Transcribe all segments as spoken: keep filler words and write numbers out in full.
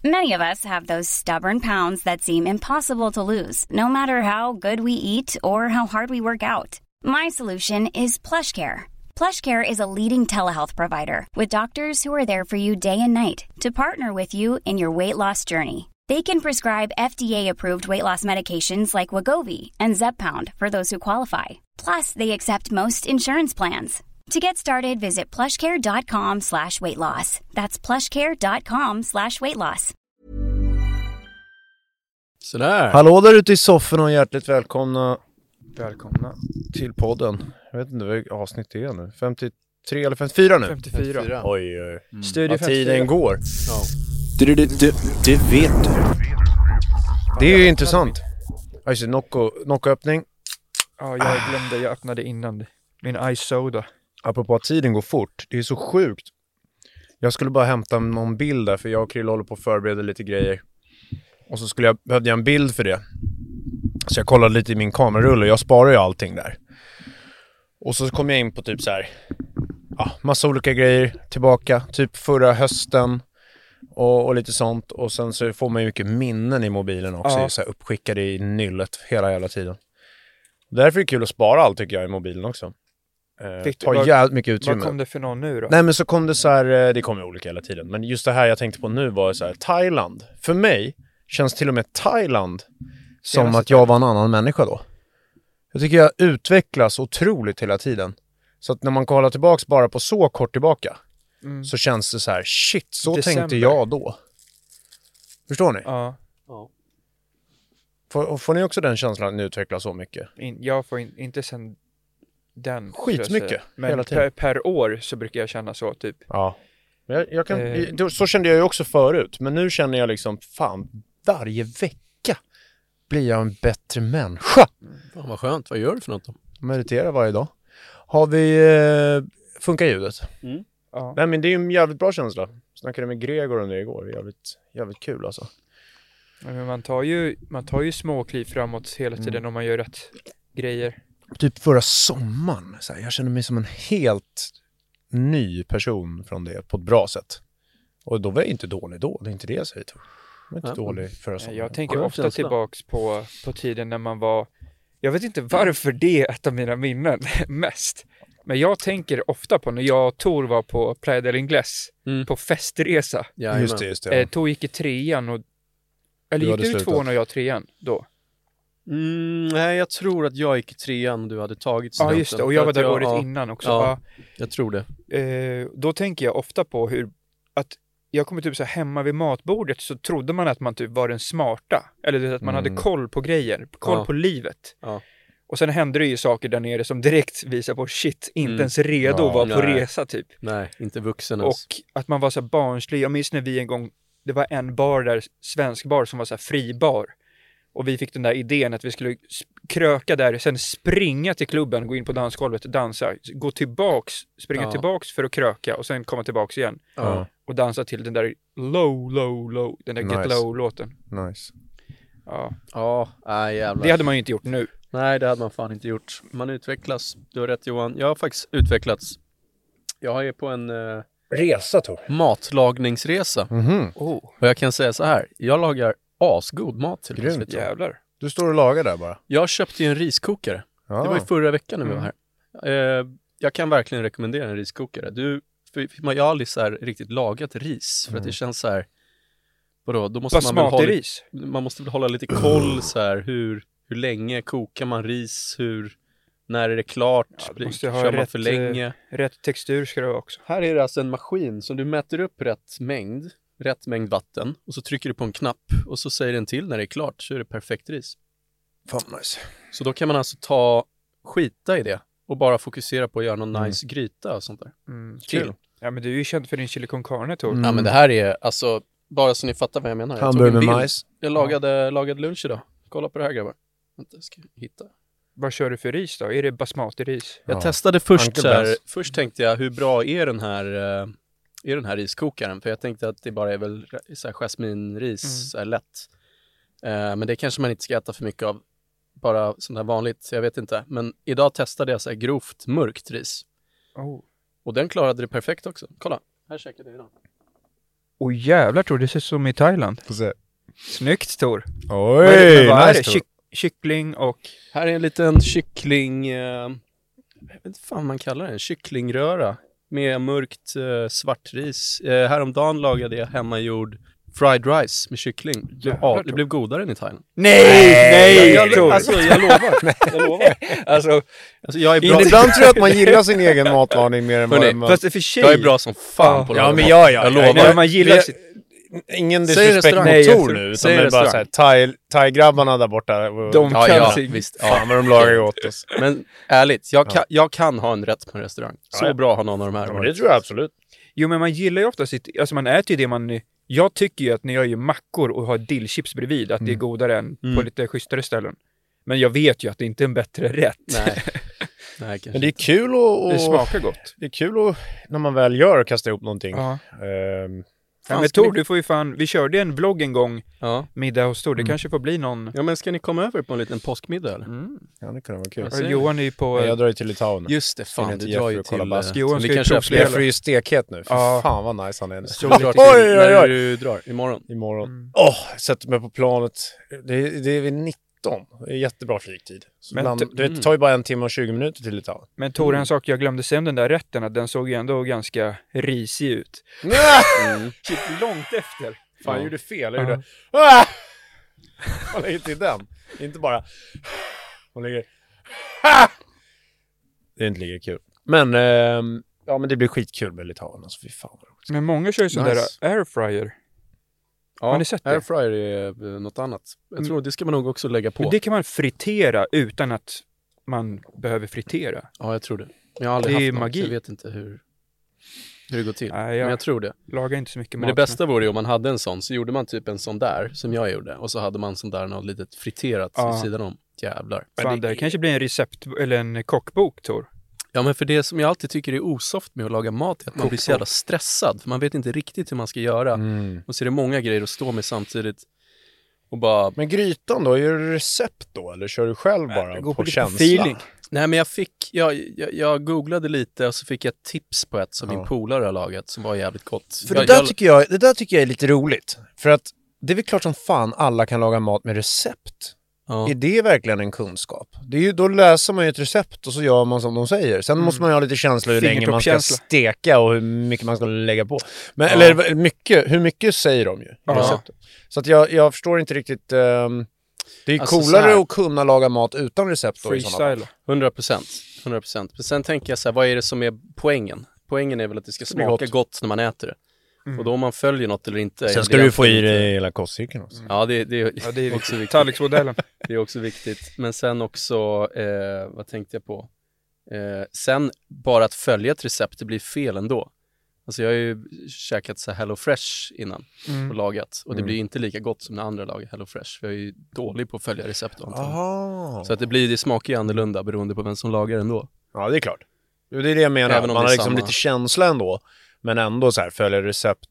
Many of us have those stubborn pounds that seem impossible to lose, no matter how good we eat or how hard we work out. My solution is PlushCare. PlushCare is a leading telehealth provider with doctors who are there for you day and night to partner with you in your weight loss journey. They can prescribe F D A-approved weight loss medications like Wegovy and Zepbound for those who qualify. Plus, they accept most insurance plans. To get started, visit plushcare.com slash weight loss. That's plushcare.com slash weight loss. Sådär. Hallå där ute i soffan och hjärtligt välkomna. Välkomna till podden. Jag vet inte vad avsnitt det är nu. femtiotre eller femtiofyra nu? femtiofyra. femtiofyra. Oj, oj. Mm. Studio Vad tiden går. Ja. Det, det, det, det vet du. Det är ju intressant. Alltså, Nocco, Nocco-öppning. Ja, jag glömde. Jag öppnade innan. Min Ice Soda. Apropå att tiden går fort. Det är så sjukt. Jag skulle bara hämta någon bild där. För jag och Krill håller på att förbereda lite grejer. Och så skulle jag, behövde jag en bild för det. Så jag kollade lite i min kamerarulle. Jag sparar ju allting där. Och så kom jag in på typ så här. Ja, massa olika grejer tillbaka. Typ förra hösten. Och, och lite sånt. Och sen så får man ju mycket minnen i mobilen också. Ja. Så här uppskickade i nyllet hela jävla tiden. Därför är det kul att spara allt tycker jag i mobilen också. Eh, Fick du, tar vad, jävligt mycket utrymme. Vad kom det för någon nu då? Nej men så kom det så här, det kommer ju olika hela tiden. Men just det här jag tänkte på nu var så här, Thailand. För mig känns till och med Thailand som Senaste att jag var en annan människa då. Jag tycker jag utvecklas otroligt hela tiden. Så att när man kollar tillbaks bara på så kort tillbaka. Mm. Så känns det så här, shit, så December. Tänkte jag då. Förstår ni? Ja. Ja. Får, får ni också den känslan att ni utvecklas så mycket? In, jag får in, inte sen den. Skitmycket. Men hela tiden. Per, per år så brukar jag känna så typ. Ja. Jag, jag kan, eh. så kände jag ju också förut. Men nu känner jag liksom, fan, varje vecka blir jag en bättre människa. Fan vad skönt, vad gör du för något då? Mediterar varje dag. Har vi, eh, funkar ljudet? Mm. Ja. Nej men det är ju en jävligt bra känsla. Snackade med Gregor om det igår. Jävligt, jävligt kul alltså. Men man tar ju, man tar ju små kliv framåt hela tiden mm. om man gör rätt grejer. Typ förra sommaren. Så här, jag kände mig som en helt ny person från det på ett bra sätt. Och då var jag inte dålig då. Det är inte det jag säger. Jag var inte ja. dålig förra sommaren. Jag tänker Skönt ofta känsla. tillbaks på, på tiden när man var... Jag vet inte varför det är ett av mina minnen mest. Men jag tänker ofta på när jag och Tor var på Playa del Ingles mm. på festresa. Ja, just det, just det. Ja. Eh, Tor gick i trean och... Eller gick du, du tvåan och jag trean då? Mm, nej, jag tror att jag gick i trean och du hade tagit studenten. Ja, just det. Och jag var där jag, året ja, innan också. Ja, ja. jag tror det. Eh, då tänker jag ofta på hur... att jag kommer typ så här, hemma vid matbordet så trodde man att man typ var den smarta. Eller att man mm. hade koll på grejer. Koll ja. på livet. Ja. Och sen hände det ju saker där nere som direkt visar på shit, inte mm. ens redo att ja, vara på resa typ. Nej, inte vuxen ens. Och att man var så barnslig. Jag minns när vi en gång, det var en bar där, svensk bar som var så här fribar. Och vi fick den där idén att vi skulle kröka där, sen springa till klubben, gå in på dansgolvet, dansa, gå tillbaks, springa ja. tillbaks för att kröka och sen komma tillbaks igen. Ja. Och dansa till den där low, low, low, den där nice. Get Low-låten. Nice. Ja, ja äh, jävlar. Det hade man ju inte gjort nu. Nej, det hade man fan inte gjort. Man utvecklas. Du har rätt Johan. Jag har faktiskt utvecklats. Jag är på en eh, resa Tor. matlagningsresa. Mm-hmm. Oh. Och jag kan säga så här. Jag lagar asgod mat till Grymt. Jävlar. Du står och lagar där bara. Jag köpte ju en riskokare. Ah. Det var ju förra veckan när vi var här. Eh, jag kan verkligen rekommendera en riskokare. Du, för, jag har aldrig så här riktigt lagat ris. För mm. att det känns så här. Vadå? Då måste man väl hålla, ris? Man måste väl hålla lite koll så här. Hur, hur länge kokar man ris? Hur, när är det klart? Ja, du måste Kör ha man rätt, för länge? Rätt textur ska det vara också. Här är det alltså en maskin som du mäter upp rätt mängd. Rätt mängd vatten. Och så trycker du på en knapp. Och så säger den till när det är klart. Så är det perfekt ris. Fan nice. Så då kan man alltså ta skita i det. Och bara fokusera på att göra någon mm. nice gryta och sånt där. Mm, kul. Ja men du är ju känd för din chili con carne Tor. Mm. Ja men det här är alltså. Bara så ni fattar vad jag menar. Jag Hamburgare med majs. Jag lagade, ja. lagade lunch idag. Kolla på det här grabbar. Vänta, ska jag hitta. Vad kör du för ris då? Är det basmati-ris? Jag ja. testade först så här, först tänkte jag hur bra är den här uh, är den här riskokaren? För jag tänkte att det bara är väl så här jasminris mm. så här lätt. Uh, men det kanske man inte ska äta för mycket av. Bara sånt här vanligt, jag vet inte. Men idag testade jag så här grovt mörkt ris. Oh. Och den klarade det perfekt också. Kolla, här käkade jag idag. Oj jävlar, tror det ser som i Thailand. Får se. Snyggt, Tor. Oj, Vad är det, vad är nice, det? Tor. Kyck, kyckling och... Här är en liten kyckling... Eh, jag vet inte fan vad man kallar det. En kycklingröra. Med mörkt eh, svartris. Eh, häromdagen lagade jag hemmagjord fried rice med kyckling. Det blev, ja, det blev godare än i Thailand. Nej, nej, jag, Tor. jag, alltså jag lovar. Jag lovar. Alltså, Alltså, jag är bra. Ibland tror jag att man gillar sin egen matlagning mer än vad Hörrni, man... fast i och för sig... Jag är bra som fan Ja. på att Ja, laga men mat. ja, ja. Jag Nej, lovar. Nej, man gillar... Vi- sitt- Ingen Säg disrespect restaurang. mot Nej, jag Tor tror- nu, utan säg det är bara restaurang. såhär, thai, thai-grabbarna där borta. De Ja, kan ja, sig. visst. Fan Ja. vad de lagar åt oss. Men ärligt, jag kan, jag kan ha en rätt på en restaurang. Så Ja, ja. bra har någon av de här Ja, varit. det tror jag absolut. Jo, men man gillar ju ofta sitt... Alltså man äter ju det man... Jag tycker ju att när jag gör mackor och har dillchips bredvid, att det är godare än Mm. på lite schysstare ställen. Men jag vet ju att det inte är en bättre rätt. Nej. Nej, kanske Men det är inte. kul och, Det och smakar gott. det är kul och, när man väl gör och kastar ihop någonting. Ja. Ehm, Ja, Fan, men ska Tor, ni- du får ju fan... Vi körde en vlogg en gång, Ja. middag hos Tor. Det kanske får bli någon... ja, men ska ni komma över på en liten påskmiddag eller? Mm. ja, det kan vara kul. Ja, Ja, ser Johan är ju på... Nej, jag drar ju till Litauen. Just det, Ska fan, ni du till drar Jeffrey ju och kolla till... basket? eh, Johan vi ska ju kanske har provspela. fler. Jeffrey är ju stekhet nu. För Ja. fan vad nice han är nu. Så Du drar lite till, Oj, oj, när oj. du drar, imorgon. Imorgon. Mm. Åh, jag sätter mig på planet. Det, det är vid nitton. Det är jättebra flygtid. Så Men ibland, t- du vet, det tar ju bara en timme och tjugo minuter till Litauen. Men Tor, en sak jag glömde säga om den där rätten, att den såg ju ändå ganska risig ut. Mm. Shit, långt efter. Fan, Ja. jag gjorde fel. Jag Ja. gjorde... Ah! Man lägger till den. Inte bara... Man lägger... Ah! Det är inte lika kul. Men, ehm, ja men det blir skitkul med Litauen. Alltså, fy fan vad roligt. Men många kör ju sån Nice. där airfryer. Ja, Har ni sett det? airfryer är eh, något annat. Jag tror det ska man nog också lägga på. Men det kan man fritera utan att man behöver fritera. Ja, jag tror det. Men jag har aldrig Det är haft någon, magi. så jag vet inte hur, hur det går till. Nej, Men jag jag tror det. lagar inte så mycket Men mat. det bästa vore ju om man hade en sån, så gjorde man typ en sån där, som jag gjorde. Och så hade man sån där något litet friterat Ja. vid sidan om. Jävlar. Men fan, det, det kanske blir en recept eller en kockbok, Tor. Ja, men för det som jag alltid tycker är osoft med att laga mat är att man blir så Kokbok. jävla stressad. För man vet inte riktigt hur man ska göra. Mm. Och så är det många grejer att stå med samtidigt. Och bara... Men grytan då, gör du recept då? Eller kör du själv bara Gå på, lite känsla? feeling. Nej, men jag fick... Jag, jag, jag googlade lite och så fick jag ett tips på ett som Ja. min polare har lagat som var jävligt gott. För jag, det, där jag, tycker jag, det där tycker jag är lite roligt. För att det är väl klart som fan alla kan laga mat med recept. ja. Är det verkligen en kunskap? Det är ju, då läser man ju ett recept och så gör man som de säger. Sen Mm. måste man ju ha lite känsla hur länge man ska Fingertoppskänsla. steka och hur mycket man ska lägga på. Men, Ja. Eller mycket, hur mycket säger de ju i Ja. receptet. Så att jag, jag förstår inte riktigt... ehm, det är ju Alltså, så coolare här. att kunna laga mat utan recept då i sådana fall. Freestyle. hundra procent. hundra procent. Men sen tänker jag så här, vad är det som är poängen? Poängen är väl att det ska Det blir smaka gott. gott. när man äter det. Mm. Och då om man följer något eller inte. är Sen det ska du få i egentligen dig inte- hela kostcirkeln också. Ja, det, det, Ja, det är också viktigt. viktigt. Tallriksmodellen. Det är också viktigt. Men sen också, eh, vad tänkte jag på? Eh, sen bara att följa ett recept, det blir fel ändå. Alltså jag har ju käkat så här Hello Fresh innan och Mm. lagat. Och det Mm. blir inte lika gott som när andra lagar Hello Fresh. För jag är ju dålig på att följa recept och antagligen. Aha. Så att det blir, det smakar ju annorlunda beroende på vem som lagar ändå. Ja, det är klart. Jo, det är det jag menar. Även om Man det har är liksom samma- lite känsla ändå. Men ändå så här, följa recept.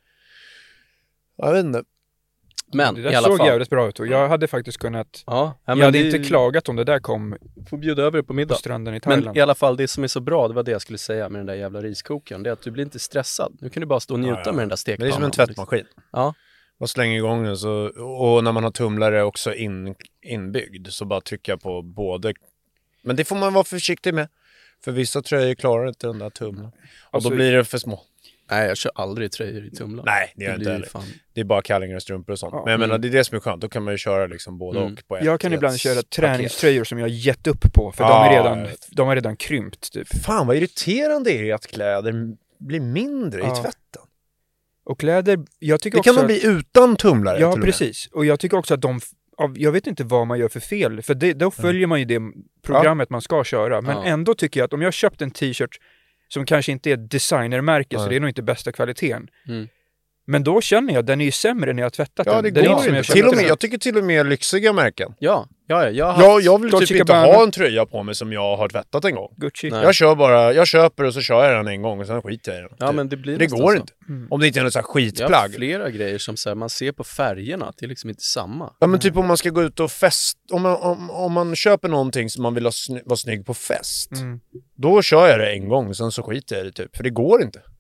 Jag vet inte. Men Det i där alla såg fall. jävligt bra ut och jag hade faktiskt kunnat... Ja, ja, men jag hade det- inte klagat om det där kom Får bjuda över det på på middag. stranden i Thailand. Men i alla fall, det som är så bra, det var det jag skulle säga med den där jävla riskokaren, det är att du blir inte stressad. Nu kan du bara stå och njuta Ja, ja. med den där Men stekpannan. det är som en tvättmaskin. Ja. Och slänger igång den så, och när man har tumlare också in, inbyggd så bara trycka på både. Men det får man vara försiktig med. För vissa tröjor klarar inte den där tumlaren. Och Alltså- då blir det för små. Nej, jag kör aldrig tröjor i tumlaren. Nej, det gör jag blir inte ju heller. fan... Det är bara kallingar och strumpor och sånt. Ja. Men jag menar, Mm. det är det som är skönt. Då kan man ju köra liksom både Mm. och på ett. Jag kan ett ibland köra paket. träningströjor som jag gett upp på, för Ja, de, är jag redan, vet. de har redan krympt typ. Fan vad irriterande det är att kläder blir mindre Ja. i tvätten. Och kläder, jag tycker Det också... kan de bli utan tumlare Ja, till och med. precis. Och jag tycker också att de... av- Jag vet inte vad man gör för fel, för det, då följer man ju det programmet man ska köra. Men Ja. ändå tycker jag att om jag har köpt en t-shirt som kanske inte är ett designermärke, så Nej. det är nog inte bästa kvaliteten. Mm. Men då känner jag att den är ju sämre när jag har tvättat Ja, den. det den är går inte som inte. jag Till köpte och med, den. jag tycker till och med lyxiga märken. Ja, ja, ja. Jag har haft... Ja, jag vill Dolce typ inte Gabbana. ha en tröja på mig som jag har tvättat en gång. Gucci. Nej. Jag kör bara, jag köper och så kör jag den en gång och sen skiter jag i den. Ja, men det blir det nästan går så. inte. Mm. Om det inte är något så här Jag har skitplagg. haft flera grejer som så här, man ser på färgerna, det är liksom inte samma. Ja men typ om man ska gå ut och fest, om man, om, om man köper någonting som man vill ha sny- vara snygg på fest. Mm. Då kör jag det en gång, sen så skiter jag i det typ. För det går inte. Det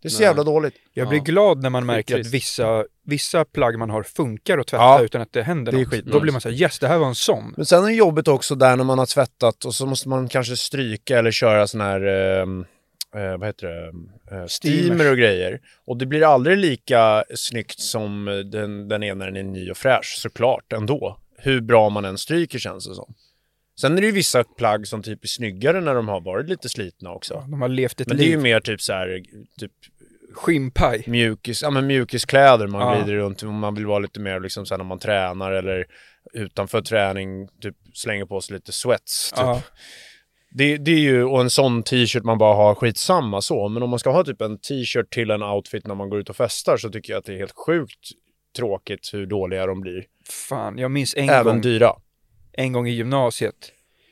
Det är så jävla dåligt. Jag blir Ja. glad när man märker Trist. att vissa, vissa plagg man har funkar att tvätta Ja. utan att det händer Det är något. skitnice. Då blir man så här, yes, det här var en sån. Men sen är det jobbigt också där när man har tvättat och så måste man kanske stryka eller köra sån här, eh, eh, vad heter det, eh, steamer och grejer. Och det blir aldrig lika snyggt som den, den är när den är ny och fräsch, såklart ändå. Hur bra man än stryker känns det som. Sen är det ju vissa plagg som typ är snyggare när de har varit lite slitna också. De har levt ett Men det är ju liv. mer typ så här, typ Skinnpaj. mjukis, ja men mjukiskläder man Ja. glider runt, om man vill vara lite mer liksom så här när man tränar eller utanför träning typ slänger på sig lite sweats typ. Ja. Det, det är ju, och en sån t-shirt man bara har skitsamma så, men om man ska ha typ en t-shirt till en outfit när man går ut och festar så tycker jag att det är helt sjukt tråkigt hur dåliga de blir. Fan, jag minns en Även gång, dyra. en gång i gymnasiet.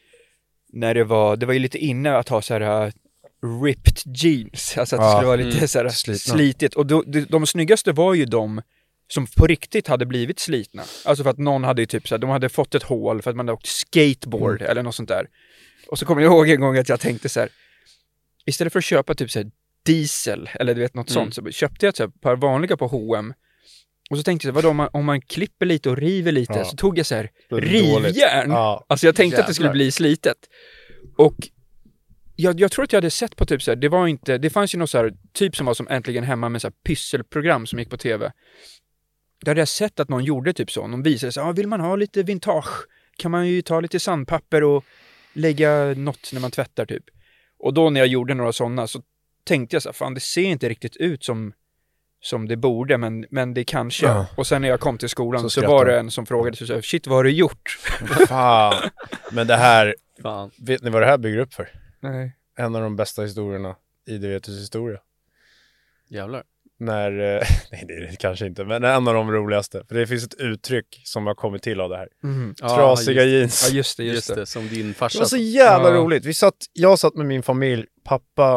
När det var, det var ju lite inne att ha så här uh, ripped jeans. Alltså att det Ja. skulle vara lite Mm. så här Slitna. slitigt. Och då, de, de snyggaste var ju de som på riktigt hade blivit slitna. Alltså för att någon hade ju typ så här, de hade fått ett hål för att man hade åkt skateboard Mm. eller något sånt där. Och så kommer jag ihåg en gång att jag tänkte så här, istället för att köpa typ så här diesel eller du vet något Mm. sånt, så köpte jag ett så här par vanliga på H och M. Och så tänkte jag, vadå, om man, om man klipper lite och river lite, Ja. så tog jag så här Det blir dåligt. rivjärn. Ja. Alltså jag tänkte att det skulle Jävlar. bli slitet. Och jag, jag tror att jag hade sett på typ så här, det var inte, det fanns ju något så här, typ som var som Äntligen Hemma med så här pysselprogram som gick på tv. Där hade jag sett att någon gjorde typ så. De visade sig, ah, vill man ha lite vintage kan man ju ta lite sandpapper och lägga något när man tvättar typ. Och då när jag gjorde några sådana så tänkte jag så här, fan det ser inte riktigt ut som som det borde, men, men det kanske. Ja. Och sen när jag kom till skolan Så så, skrattar var de. det en som frågade så här, shit vad har du gjort? Fan. Men det här, Fan. vet ni vad det här bygger upp för? Nej. En av de bästa historierna i Det Vetus historia. Jävlar. När, eh, nej det är det kanske inte, men en av de roligaste. För det finns ett uttryck som har kommit till av det här. Mm. Trasiga jeans. Ja just det, just, Just det. det, som din Det farsa. var så jävla Ja. roligt. Vi satt, jag satt med min familj, pappa.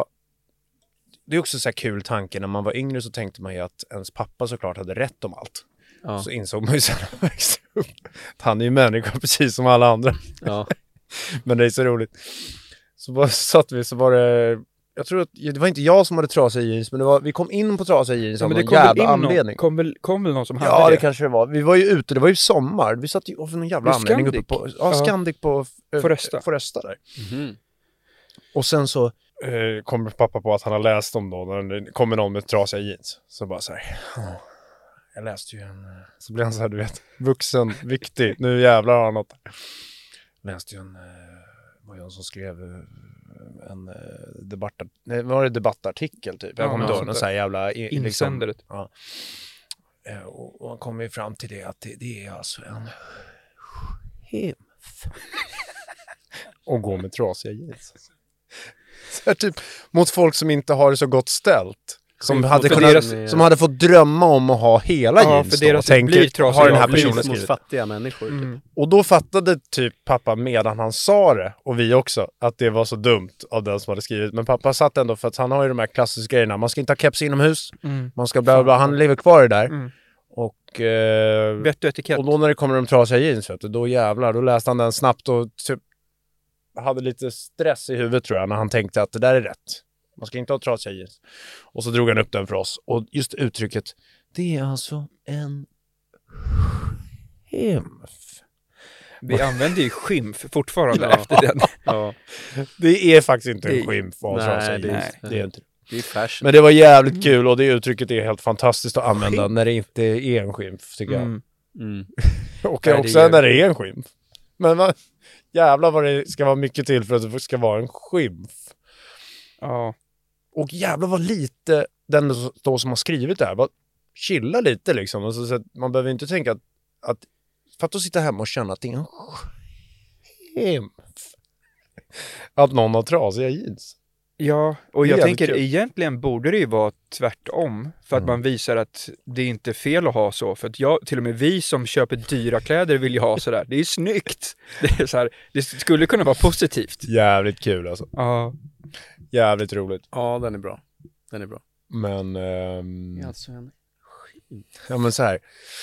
Det är också så här kul tanke. När man var yngre så tänkte man ju att ens pappa såklart hade rätt om allt. Ja. Så insåg man ju sen när man växte upp att han är ju människa precis som alla andra. Ja. Men det är så roligt. Så bara satt vi, så var det... Jag tror att det var inte jag som hade trasiga jeans, men det var, vi kom in på trasiga jeans Ja, av men det någon kom väl jävla in anledning. någon, kom väl, kom väl någon som hade Ja, det det? kanske det var. Vi var ju ute, det var ju sommar. Vi satt ju av någon jävla Med anledning uppe Scandic. på... Ja, Ja. Scandic på eh, Foresta. Foresta där. Mhm. Och sen så eh, kommer pappa på att han har läst om då, när det kommer någon med trasiga jeans. Så bara så här, "Åh, jag läste ju en... eh." Så blir han så här, du vet, vuxen, viktig. Nu jävlar har han något. Läste ju en... Eh, var ju en som skrev eh, en eh, debattar, nej, var det debattartikel typ. Jag Ja, kommer ja, inte ihåg, sånt någon där. så här jävla... i- Liksom, Insändaret. ja. Eh, och, och han kommer ju fram till det att det, det är alltså en skymf. Och gå med trasiga jeans. Så här, typ mot folk som inte har det så gott ställt. Som Skymf hade, mot kunnat, deras- som hade fått drömma om att ha hela Ja, jeans för då, deras och tänker, blir trasiga, har den här ja, blir personen Mot skrivit. fattiga människor. Typ. Mm. Och då fattade typ pappa medan han sa det, och vi också, att det var så dumt av den som hade skrivit. Men pappa satt ändå, för att han har ju de här klassiska grejerna. Man ska inte ha keps inomhus. Mm. Man ska bla bla bla. Han lever kvar i det där. Mm. Och, eh, Vett och etikett. och då när det kommer de trasiga jeans, vet du, då jävlar, då läste han den snabbt och typ hade lite stress i huvudet tror jag, när han tänkte att det där är rätt. Man ska inte ha trasiga jeans. Och så drog han upp den för oss. Och just uttrycket, det är alltså en skymf. Vi använder ju skymf fortfarande Ja. efter den. Ja. Det är faktiskt inte Det- en skymf av Nej, trasiga det- jeans. Det är inte. Det är fashion. Men det var jävligt kul, och det uttrycket är helt fantastiskt att använda när det inte är en skymf, tycker jag. Mm. Mm. Och Nej, det också är- när det är en skymf. Men vad, jävlar vad det ska vara mycket till för att det ska vara en skymf. Ja. Och jävlar vad lite den då som har skrivit det här, bara chilla lite liksom. Alltså, så att man behöver inte tänka att, att för att sitta hemma och känna att det är en skymf att någon har trasiga jeans. Ja, och Det är jag jävligt tänker kul. egentligen borde det ju vara tvärtom. För att Mm. man visar att det inte är fel att ha så. För att jag, till och med vi som köper dyra kläder vill ju ha sådär. Det är snyggt. Det är så här, det skulle kunna vara positivt. Jävligt kul alltså. Ja. Jävligt roligt. Ja, den är bra. Den är bra. Men ehm, Ja, alltså en... ja men så här.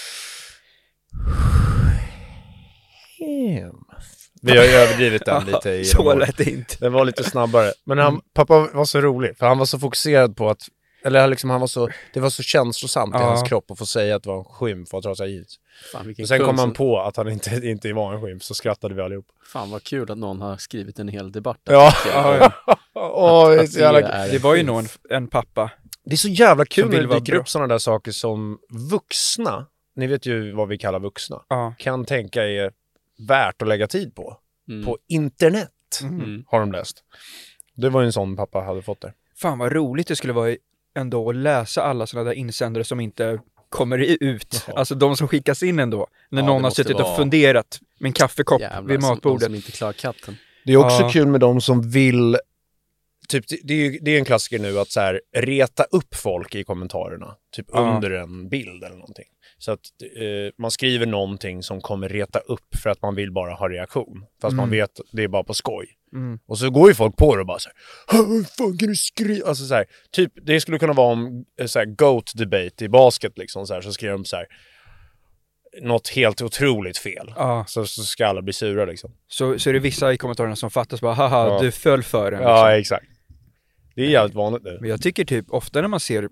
Vi har ju överdrivit den lite i Så de år. lät det inte. Den var lite snabbare. Men han, pappa var så rolig, för han var så fokuserad på att Eller liksom han var så, det var så känslosamt Ja. i hans kropp att få säga att det var en skymf och trasa jeans. Fan, vilken Och sen kung kom man som- på att han inte, inte var en skymf, så skrattade vi allihop. Fan vad kul att någon har skrivit en hel debatt där, Ja, tycker jag. Ja, Åh, det, är Att så jävla... är det var ju skymf. nog en, en pappa. det är så jävla kul Som när vill det vara dyker bra. upp sådana där saker som vuxna, ni vet ju vad vi kallar vuxna, Ja. kan tänka är värt att lägga tid på. Mm. På internet Mm. Mm. har de läst. Det var ju en sån pappa hade fått det. Fan vad roligt det skulle vara ändå att läsa alla sådana där insändare som inte kommer i- ut. Jaha. Alltså de som skickas in ändå. När Ja, någon det har måste suttit vara- och funderat med en kaffekopp Jävlar, vid som- matbordet. de som inte klarar katten. Det är också Ja. kul med de som vill, typ, det, det är ju det är en klassiker nu att så här, reta upp folk i kommentarerna. Typ Ja. under en bild eller någonting. Så att eh, man skriver någonting som kommer reta upp för att man vill bara ha reaktion. Fast Mm. man vet det är bara på skoj. Mm. Och så går ju folk på det och bara så här, hur fan kan du skriva? Alltså så här, typ, det skulle kunna vara om eh, så här, GOAT debate i basket liksom så här, så skriver de så här något helt otroligt fel. Ja, Så, så ska alla bli sura liksom. så, så är det vissa i kommentarerna som fattas bara, haha, Ja. du föll för den. Ja, Liksom. exakt. Det är jävligt vanligt nu. Men jag tycker typ, ofta när man ser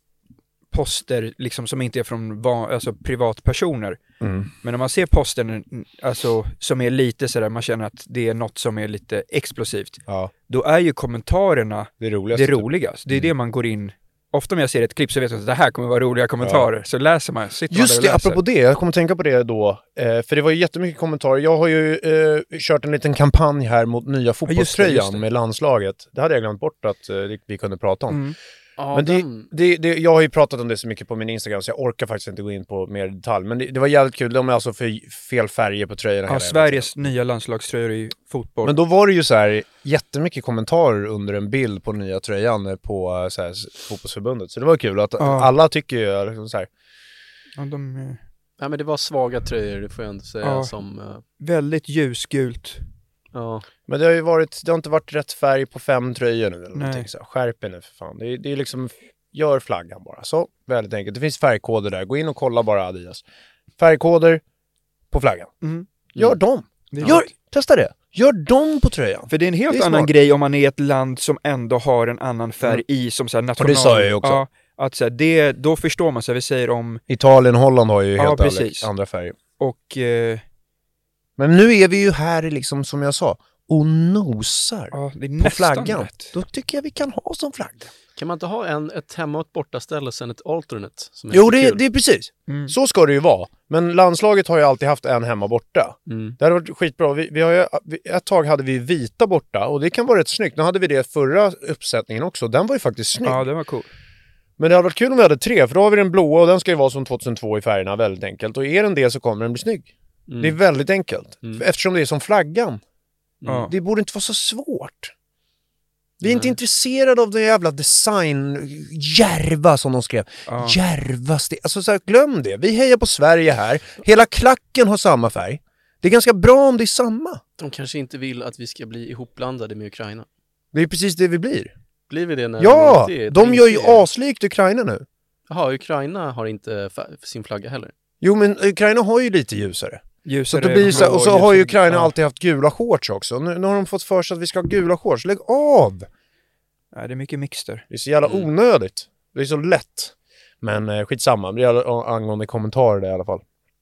poster liksom som inte är från va- alltså, privatpersoner, Mm. men när man ser posten alltså, som är lite sådär, man känner att det är något som är lite explosivt, Ja, då är ju kommentarerna det är roligast. det roligast. Det är det man går in. Ofta när jag ser ett klipp så vet jag att det här kommer vara roliga kommentarer. Så läser man, sitter man där Just och det, läser. apropå det, jag kommer tänka på det då. Eh, för det var ju jättemycket kommentarer. Jag har ju eh, kört en liten kampanj här mot nya fotbollströjan just det. med landslaget. Det hade jag glömt bort att eh, vi kunde prata om. Mm. Ja, Men det, den... det, det, jag har ju pratat om det så mycket på min Instagram så jag orkar faktiskt inte gå in på mer detalj. Men det, det var jävligt kul. De är alltså för fel färger på tröjorna. Ja, hela Sveriges nya landslagströjor i fotboll. Men då var det ju så här jättemycket kommentarer under en bild på nya tröjan på så här, fotbollsförbundet. Så det var kul att Ja. alla tycker ju liksom så här. ja, de är Ja, men det var svaga tröjor, det får jag ändå säga. Ja. Som, eh, väldigt ljusgult. ja. Men det har ju varit, det har inte varit rätt färg på fem tröjor nu eller Nej. någonting så här. Skärp er nu för fan. Det är, det är liksom, gör flaggan bara. Så, väldigt enkelt. Det finns färgkoder där. Gå in och kolla bara Adidas. Färgkoder på flaggan. Mm. Gör dem. Det är Gör, gott. testa det. Gör dem på tröjan. För det är en helt Det är annan smart. grej om man är ett land som ändå har en annan färg Mm. i som så här national... Och det sa jag ju också. Ja, att så här, det, då förstår man så här, vi säger om, Italien och Holland har ju Ja, helt precis. andra färger. och eh, Men nu är vi ju här liksom som jag sa och nosar ja, det är på nästan flaggan. rätt. Då tycker jag vi kan ha som flagga. Kan man inte ha en, ett hemma och ett bortaställe sen ett alternate? Som är Jo, lite det, kul? det är precis. Mm. Så ska det ju vara. Men landslaget har ju alltid haft en hemma borta. Mm. Det hade varit skitbra. Vi, vi har ju, vi- ett tag hade vi vita borta och det kan vara rätt snyggt. Nu hade vi det förra uppsättningen också. Den var ju faktiskt snygg. Ja, det var cool. Men det hade varit kul om vi hade tre, för då har vi den blåa och den ska ju vara som tjugohundratvå i färgerna, väldigt enkelt. Och är den det så kommer den bli snygg. Mm. Det är väldigt enkelt. Mm. Eftersom det är som flaggan. Ja. Det borde inte vara så svårt. Vi är inte Nej. intresserade av det jävla design, järva som de skrev. Ja. Järva steg. Alltså så här, glöm det. Vi hejar på Sverige här. Hela klacken har samma färg. Det är ganska bra om det är samma. De kanske inte vill att vi ska bli ihopblandade med Ukraina. Det är precis det vi blir. Blir vi det när Ja, det inte är- de det gör ju inte är- aslikt Ukraina nu. Jaha, Ukraina har inte fa- sin flagga heller. Jo, men Ukraina har ju lite ljusare. Så Ljusare, det blir så här, och så blå, har ju ljusare- Ukraina ja. alltid haft gula shorts också. Nu, nu har de fått för sig att vi ska ha gula shorts. Lägg av! Ja, det är mycket mixter. Det är så jävla Mm. onödigt. Det är så lätt. Men eh, skitsamma, det är angående kommentarer där i alla fall.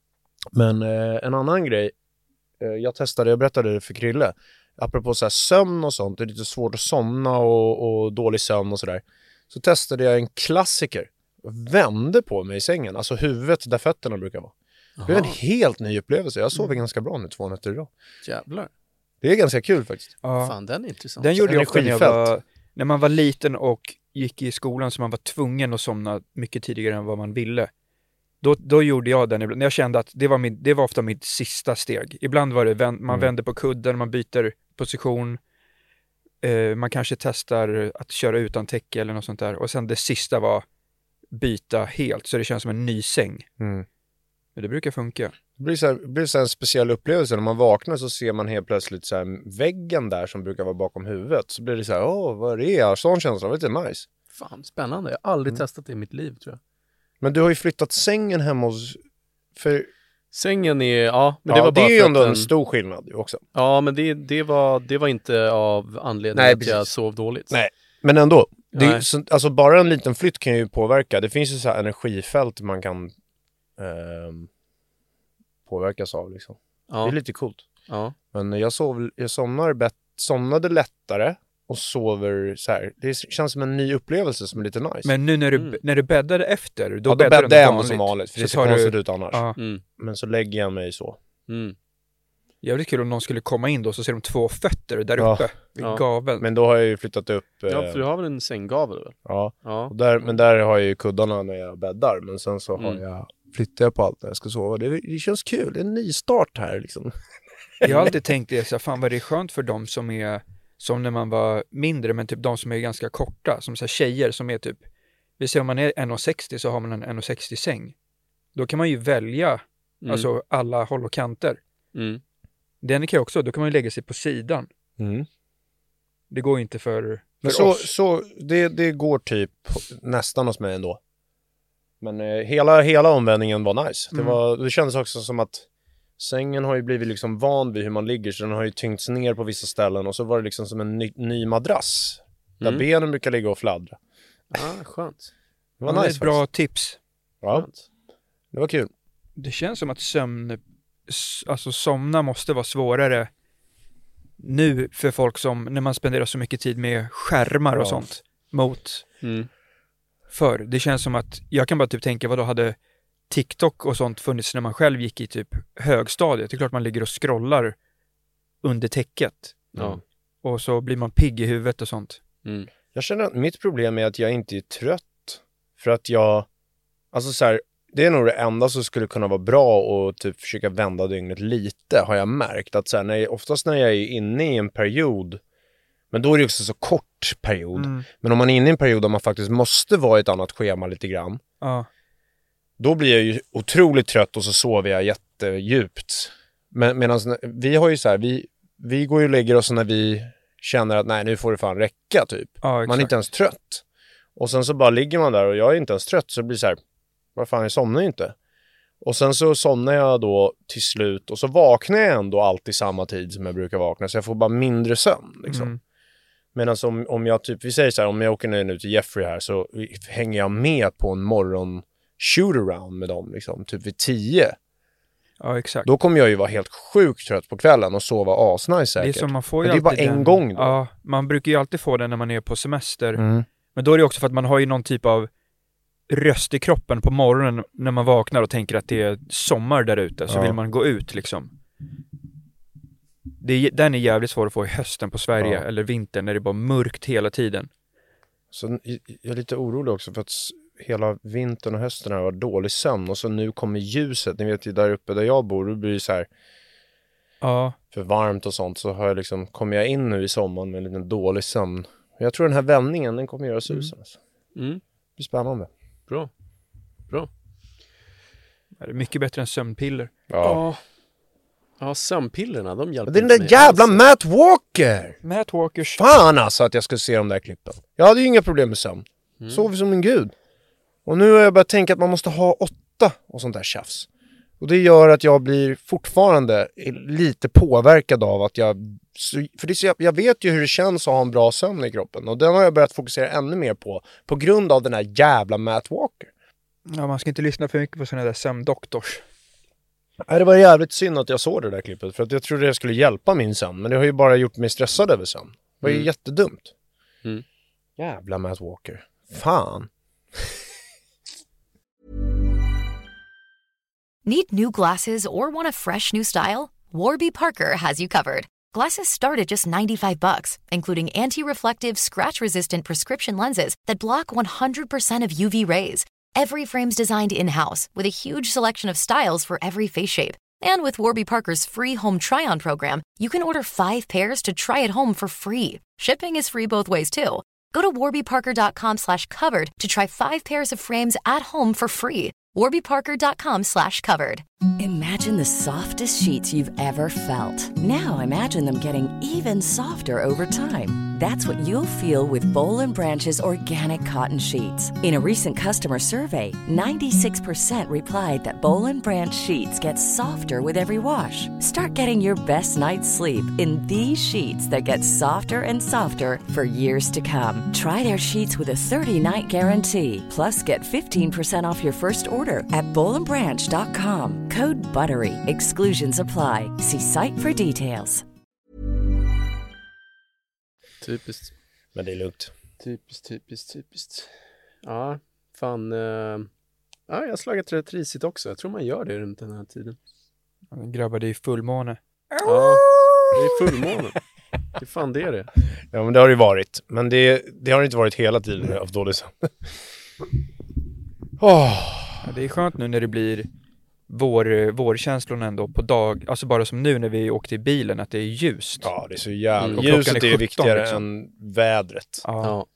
Men eh, en annan grej. Eh, jag testade, jag berättade det för Krille. Apropå så här sömn och sånt. Det är lite svårt att somna och, och dålig sömn och sådär. Så testade jag en klassiker. Jag vände på mig i sängen. Alltså huvudet där fötterna brukar vara. Det blev en Jaha, helt ny upplevelse. Jag sov ganska bra nu två nätter idag. jävlar. Det är ganska kul faktiskt. Ja. Fan, den är intressant. Den gjorde jag ofta när jag Energifält. var, när man var liten och gick i skolan så man var tvungen att somna mycket tidigare än vad man ville. Då, då gjorde jag den ibland. När jag kände att det var, min, det var ofta mitt sista steg. Ibland var det, vän, man Mm. vänder på kudden, man byter position. Eh, man kanske testar att köra utan täcke eller något sånt där. Och sen det sista var byta helt, så det känns som en ny säng. Mm. Men det brukar funka. Det blir så här, det blir så här en speciell upplevelse. När man vaknar så ser man helt plötsligt så här väggen där som brukar vara bakom huvudet. Så blir det så här, åh, vad är det? Sån känsla, det är lite nice. Fan, spännande. Jag har aldrig Mm. testat det i mitt liv, tror jag. Men du har ju flyttat sängen hemma hos... För Sängen är, ja, men ja, det var det bara är ju för ändå att en den, stor skillnad ju också. Ja, men det, det, var, det var inte av anledning Nej, att jag precis. sov dåligt. Nej. Men ändå, Det, så, alltså bara en liten flytt kan ju påverka. Det finns ju så här energifält man kan eh, påverkas av liksom. Ja. Det är lite coolt. Ja. Men jag, sov, jag somnar bet, somnade lättare och sover så här. Det känns som en ny upplevelse som är lite nice. Men nu när du, mm. när du bäddade efter, då, ja, då bäddade jag ändå som vanligt. För så det ser konstigt du... ut annars. Ja. Mm. Men så lägger jag mig så. Mm. Jävligt kul om någon skulle komma in då så ser de två fötter där ja. uppe vid ja. gaveln. Men då har jag ju flyttat upp. Ja, för du har väl en sänggavel väl? Ja, ja. Och där, men där har jag ju kuddarna när jag bäddar. Men sen så har mm. jag, flyttar jag på allt när jag ska sova. Det, det känns kul, det är en ny start här liksom. Jag har alltid tänkt det, så fan vad det är skönt för dem som är som när man var mindre, men typ de som är ganska korta, som så här tjejer som är typ, vi ser om man är en komma sextio så har man en en komma sextio säng. Då kan man ju välja mm. alltså alla håll och kanter. Mm. Den kan jag också, då kan man ju lägga sig på sidan. Mm. Det går ju inte för, för så, oss. Så det, det går typ nästan hos mig ändå. Men eh, hela, hela omvändningen var nice. Mm. Det, var, det kändes också som att sängen har ju blivit liksom van vid hur man ligger, så den har ju tyngts ner på vissa ställen, och så var det liksom som en ny, ny madrass där mm. benen brukar ligga och fladdra. Ja, skönt. Det var ja, nice, det är ett bra tips. Ja, skönt. Det var kul. Det känns som att sömn, alltså somna måste vara svårare nu för folk som, när man spenderar så mycket tid med skärmar och ja. sånt mot mm. förr. Det känns som att, jag kan bara typ tänka, vad då hade TikTok och sånt funnits när man själv gick i typ högstadiet? Det är klart man ligger och scrollar under täcket. Ja. Och så blir man pigg i huvudet och sånt. Mm. Jag känner att mitt problem är att jag inte är trött. För att jag, alltså så här, det är nog det enda som skulle kunna vara bra och typ försöka vända dygnet lite, har jag märkt. Att så här, när jag, oftast när jag är inne i en period, men då är det också så kort period. Mm. Men om man är inne i en period där man faktiskt måste vara i ett annat schema lite grann. Ja. Då blir jag ju otroligt trött och så sover jag jättedjupt. Men medan vi har ju så här, vi, vi går ju och lägger oss när vi känner att nej, nu får det fan räcka typ. Ja, man är inte ens trött. Och sen så bara ligger man där och jag är inte ens trött, så det blir så här, vad fan, jag somnar ju inte. Och sen så somnar jag då till slut, och så vaknar jag ändå alltid samma tid som jag brukar vakna, så jag får bara mindre sömn liksom. Mm. Medan om, om jag typ, vi säger så här, om jag åker ner nu till Jeffrey här, så hänger jag med på en morgon shoot-around med dem liksom, typ vid tio. Ja, exakt. Då kommer jag ju vara helt sjukt trött på kvällen och sova asnice säkert. Det är som man får ju, men det är bara en den... gång då. Ja, man brukar ju alltid få den när man är på semester. Mm. Men då är det också för att man har ju någon typ av röst i kroppen på morgonen när man vaknar och tänker att det är sommar där ute, så ja. vill man gå ut liksom. Det är, den är jävligt svår att få i hösten på Sverige, ja. eller vintern när det är bara mörkt hela tiden. Så jag är lite orolig också för att hela vintern och hösten har varit dålig sömn, och så nu kommer ljuset. Ni vet ju där uppe där jag bor, då blir det så här ja. för varmt och sånt, så har jag liksom, kommer jag in nu i sommaren med en liten dålig sömn. Jag tror den här vändningen, den kommer göra susen. Alltså. Mm. Det blir spännande. Bra. Bra. Det är mycket bättre än sömnpiller. Ja. Ja, ja, sömnpillerna, de hjälper. Den där jävla alls. Matt Walker! Matt Walkers. Fan alltså att jag skulle se de där klippen. Jag hade ju inga problem med sömn. Mm. Sov som en gud. Och nu har jag börjat tänka att man måste ha åtta och sånt där tjafs. Och det gör att jag blir fortfarande lite påverkad av att jag... För det är så, jag vet ju hur det känns att ha en bra sömn i kroppen. Och den har jag börjat fokusera ännu mer på. På grund av den här jävla Matt Walker. Ja, man ska inte lyssna för mycket på sådana där sömndoktors. Nej, det var jävligt synd att jag såg det där klippet. För att jag trodde det skulle hjälpa min sömn. Men det har ju bara gjort mig stressad över sömn. Det var ju mm. jättedumt. Mm. Jävla Matt Walker. Fan. Need new glasses or want a fresh new style? Warby Parker has you covered. Glasses start at just ninety-five bucks, including anti-reflective, scratch-resistant prescription lenses that block one hundred percent of U V rays. Every frame's designed in-house with a huge selection of styles for every face shape. And with Warby Parker's free home try-on program, you can order five pairs to try at home for free. Shipping is free both ways too. Go to warbyparker.com slash covered to try five pairs of frames at home for free. warbyparker.com slash covered. Imagine the softest sheets you've ever felt. Now imagine them getting even softer over time. That's what you'll feel with Boll and Branch's organic cotton sheets. In a recent customer survey, ninety-six percent replied that Boll and Branch sheets get softer with every wash. Start getting your best night's sleep in these sheets that get softer and softer for years to come. Try their sheets with a thirty-night guarantee. Plus, get fifteen percent off your first order at boll and branch dot com. Code BUTTERY. Exclusions apply. See site for details. Typiskt. Men det är lugnt. Typiskt, typiskt, typiskt. Ja, fan. Uh, ja, jag har slagit rätt risigt också. Jag tror man gör det runt den här tiden. Grabbar, det är fullmåne. Ja, det är fullmåne. Det är fan det är det. Ja, men det har det ju varit. Men det, det har inte varit hela tiden av dåligt. Oh. Ja, det är skönt nu när det blir vår, vårkänslorna ändå på dag. Alltså bara som nu när vi åkte i bilen, att det är ljust. Ja, det är så jävla... Mm. Ljuset är, är sjutton, viktigare liksom. än vädret. Ja. Ja.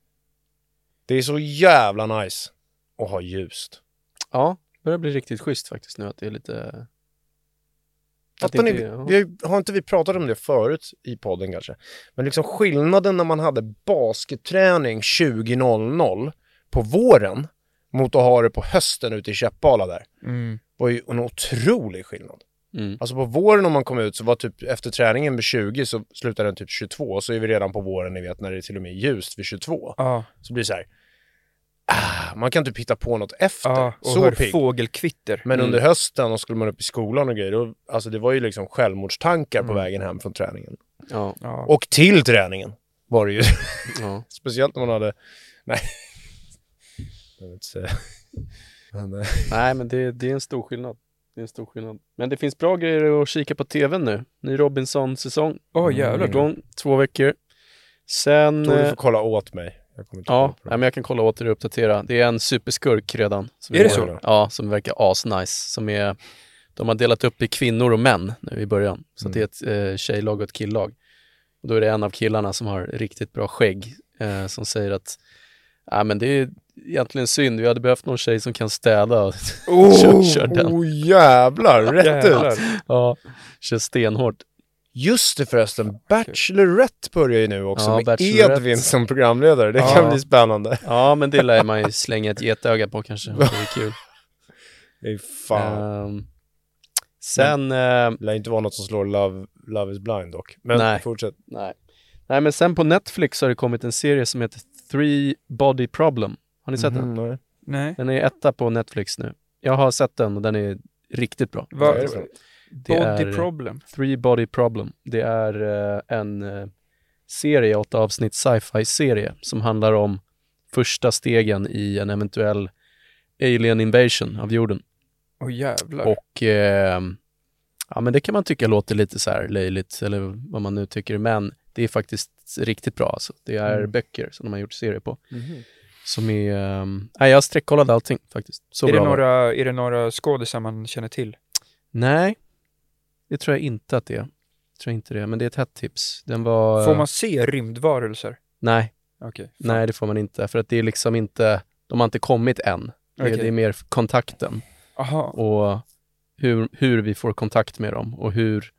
Det är så jävla nice att ha ljust. Ja, det börjar bli riktigt schysst faktiskt nu att det är lite... Fattar ni, inte, ja. vi, har inte vi pratat om det förut i podden kanske? Men liksom skillnaden när man hade basketträning tjugo noll noll på våren mot att ha det på hösten ute i Käppala där Mm. var ju en otrolig skillnad. Mm. Alltså på våren om man kom ut så var typ efter träningen vid tjugo så slutade den typ tjugotvå och så är vi redan på våren, ni vet, när det är till och med ljust vid tjugotvå. Ja. Så blir det så här, ah, man kan typ hitta på något efter. Ja, och så hör pigg. fågelkvitter. Men Mm. under hösten och skulle man upp i skolan och grejer, då, alltså det var ju liksom självmordstankar Mm. på vägen hem från träningen. Ja, Ja. Och till träningen var det ju. ja. Speciellt när man hade, nej. Jag vet inte säga. Men, eh, Nej, men det, det är en stor skillnad. Det är en stor skillnad. Men det finns bra grejer att kika på tvn nu. Ny Robinson-säsong. Åh, jävlar. Igång, två veckor. Sen... tror du eh, får kolla åt mig. Jag kommer inte Ja, kolla på nej, men jag kan kolla åter och uppdatera. Det är en superskurk redan. Som Är det är- så? Ja, som verkar asnice. Som är, de har delat upp i kvinnor och män nu i början. Så Mm. det är ett eh, tjejlag och ett killag. Och då är det en av killarna som har riktigt bra skägg. Eh, som säger att ja, men det är egentligen synd. Vi hade behövt någon tjej som kan städa. Och kör, kör den. Oh jävlar, rätt Jävlar. ut. Ja, kör stenhårt. Just det förresten, Bachelorette börjar ju nu också Ja, med Bachelorette. Edvin som programledare. Det Ja. kan bli spännande. Ja, men det lär man ju slänga ett getöga på kanske. Det är kul. Det är fan. Ehm, sen... eh, Det lär inte vara något som slår Love, Love is blind dock. Men Nej. fortsätt. Nej. Nej, men sen på Netflix har det kommit en serie som heter Three Body Problem. Har ni sett den? Mhm, nej. Nej. Den är etta på Netflix nu. Jag har sett den och den är riktigt bra. Va, Vad är det för något? Det body är problem. Three Body Problem. Det är eh, en eh, serie, åtta avsnitt sci-fi-serie som handlar om första stegen i en eventuell alien invasion av jorden. Åh, jävlar. Och eh, ja, men det kan man tycka låter lite så här löjligt eller vad man nu tycker, men det är faktiskt riktigt bra alltså. Det är Mm. böcker som de har gjort serie på. Mhm. Som är... Um, nej, jag sträckkollade allting faktiskt. Så är, bra det var det. några, är det några skådisar man känner till? Nej, det tror jag inte att det är. Jag tror inte det, men det är ett hett tips. Den var... Får man se rymdvarelser? Nej, Okej. fan. nej det får man inte. För att det är liksom inte... De har inte kommit än. Det, Okej. det är mer kontakten. Aha. Och hur, hur vi får kontakt med dem. Och hur,